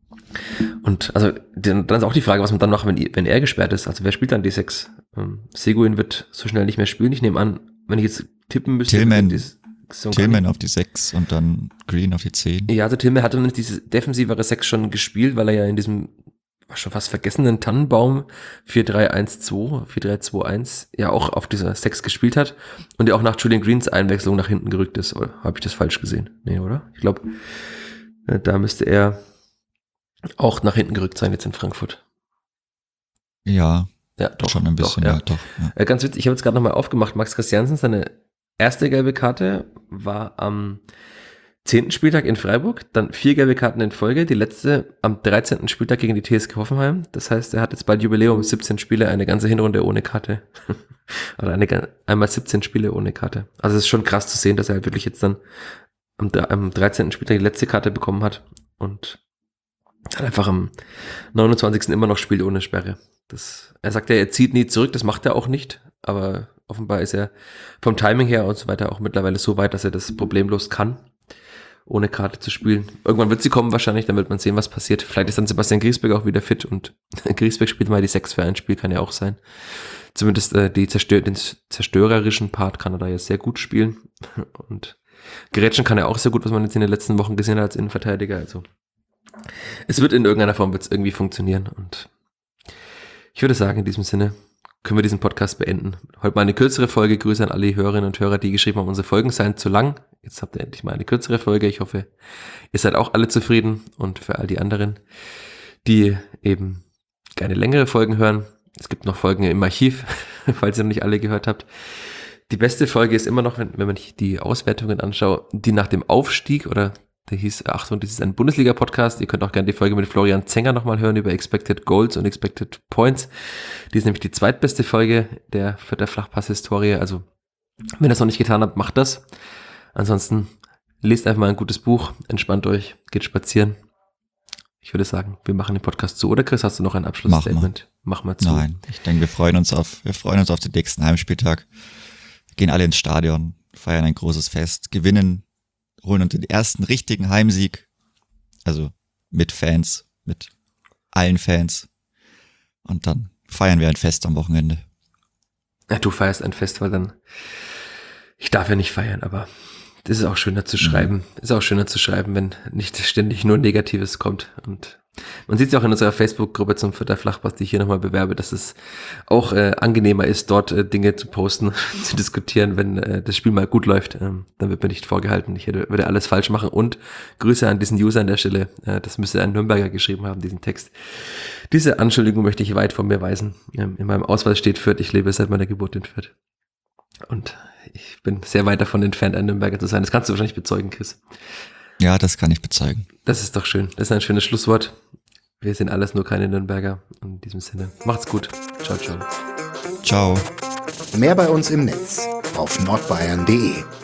[SPEAKER 1] Und also dann ist auch die Frage, was man dann macht, wenn er gesperrt ist. Also wer spielt dann die 6? Seguin wird so schnell nicht mehr spielen. Ich nehme an, wenn ich jetzt tippen müsste.
[SPEAKER 2] Tillman auf die 6 und dann Green auf die 10.
[SPEAKER 1] Ja, also Tillman hatte dann diese defensivere 6 schon gespielt, weil er ja in diesem schon fast vergessenen Tannenbaum 4-3-1-2, 4-3-2-1 ja auch auf dieser 6 gespielt hat und ja auch nach Julian Greens Einwechslung nach hinten gerückt ist. Oder habe ich das falsch gesehen? Nee, oder? Ich glaube, da müsste er auch nach hinten gerückt sein jetzt in Frankfurt.
[SPEAKER 2] Ja,
[SPEAKER 1] doch,
[SPEAKER 2] schon ein bisschen.
[SPEAKER 1] Doch. Ganz witzig, ich habe jetzt gerade nochmal aufgemacht, Max Christiansen, seine erste gelbe Karte war am 10. Spieltag in Freiburg, dann 4 gelbe Karten in Folge, die letzte am 13. Spieltag gegen die TSG Hoffenheim. Das heißt, er hat jetzt bald Jubiläum, 17 Spiele, eine ganze Hinrunde ohne Karte. Oder einmal 17 Spiele ohne Karte. Also es ist schon krass zu sehen, dass er halt wirklich jetzt dann am 13. Spieltag die letzte Karte bekommen hat und dann einfach am 29. immer noch spielt ohne Sperre. Er sagt ja, er zieht nie zurück, das macht er auch nicht, aber offenbar ist er vom Timing her und so weiter auch mittlerweile so weit, dass er das problemlos kann, ohne Karte zu spielen. Irgendwann wird sie kommen wahrscheinlich, dann wird man sehen, was passiert. Vielleicht ist dann Sebastian Griesbeck auch wieder fit und Griesbeck spielt mal die 6 für ein Spiel, kann ja auch sein. Zumindest den zerstörerischen Part kann er da jetzt sehr gut spielen und Gerätschen kann er auch sehr gut, was man jetzt in den letzten Wochen gesehen hat als Innenverteidiger, also es wird in irgendeiner Form irgendwie funktionieren und ich würde sagen, in diesem Sinne können wir diesen Podcast beenden. Heute mal eine kürzere Folge. Grüße an alle Hörerinnen und Hörer, die geschrieben haben, unsere Folgen seien zu lang. Jetzt habt ihr endlich mal eine kürzere Folge. Ich hoffe, ihr seid auch alle zufrieden und für all die anderen, die eben gerne längere Folgen hören. Es gibt noch Folgen im Archiv, falls ihr noch nicht alle gehört habt. Die beste Folge ist immer noch, wenn man sich die Auswertungen anschaut, die nach dem Aufstieg oder der hieß, Achtung, das ist ein Bundesliga-Podcast. Ihr könnt auch gerne die Folge mit Florian Zenger nochmal hören über Expected Goals und Expected Points. Die ist nämlich die zweitbeste Folge der Flachpass-Historie. Also, wenn ihr das noch nicht getan habt, macht das. Ansonsten lest einfach mal ein gutes Buch, entspannt euch, geht spazieren. Ich würde sagen, wir machen den Podcast zu. Oder Chris, hast du noch ein Abschlussstatement? Mach mal zu.
[SPEAKER 2] Nein, ich denke, wir freuen uns auf den nächsten Heimspieltag. Wir gehen alle ins Stadion, feiern ein großes Fest, gewinnen, holen uns den ersten richtigen Heimsieg, also mit Fans, mit allen Fans und dann feiern wir ein Fest am Wochenende.
[SPEAKER 1] Ja, du feierst ein Fest, weil dann, ich darf ja nicht feiern, aber das ist auch schöner zu schreiben. Ist auch schöner zu schreiben, wenn nicht ständig nur Negatives kommt und man sieht es ja auch in unserer Facebook-Gruppe zum Vierter Flachpass, die ich hier nochmal bewerbe, dass es auch angenehmer ist, dort Dinge zu posten, zu diskutieren, wenn das Spiel mal gut läuft. Dann wird mir nicht vorgehalten, ich würde alles falsch machen. Und Grüße an diesen User an der Stelle, das müsste ein Nürnberger geschrieben haben, diesen Text. Diese Anschuldigung möchte ich weit von mir weisen. In meinem Ausweis steht Fürth, ich lebe seit meiner Geburt in Fürth. Und ich bin sehr weit davon entfernt, ein Nürnberger zu sein. Das kannst du wahrscheinlich bezeugen, Chris.
[SPEAKER 2] Ja, das kann ich bezeugen.
[SPEAKER 1] Das ist doch schön. Das ist ein schönes Schlusswort. Wir sind alles nur keine Nürnberger. In diesem Sinne, macht's gut. Ciao, ciao.
[SPEAKER 2] Ciao.
[SPEAKER 3] Mehr bei uns im Netz auf nordbayern.de.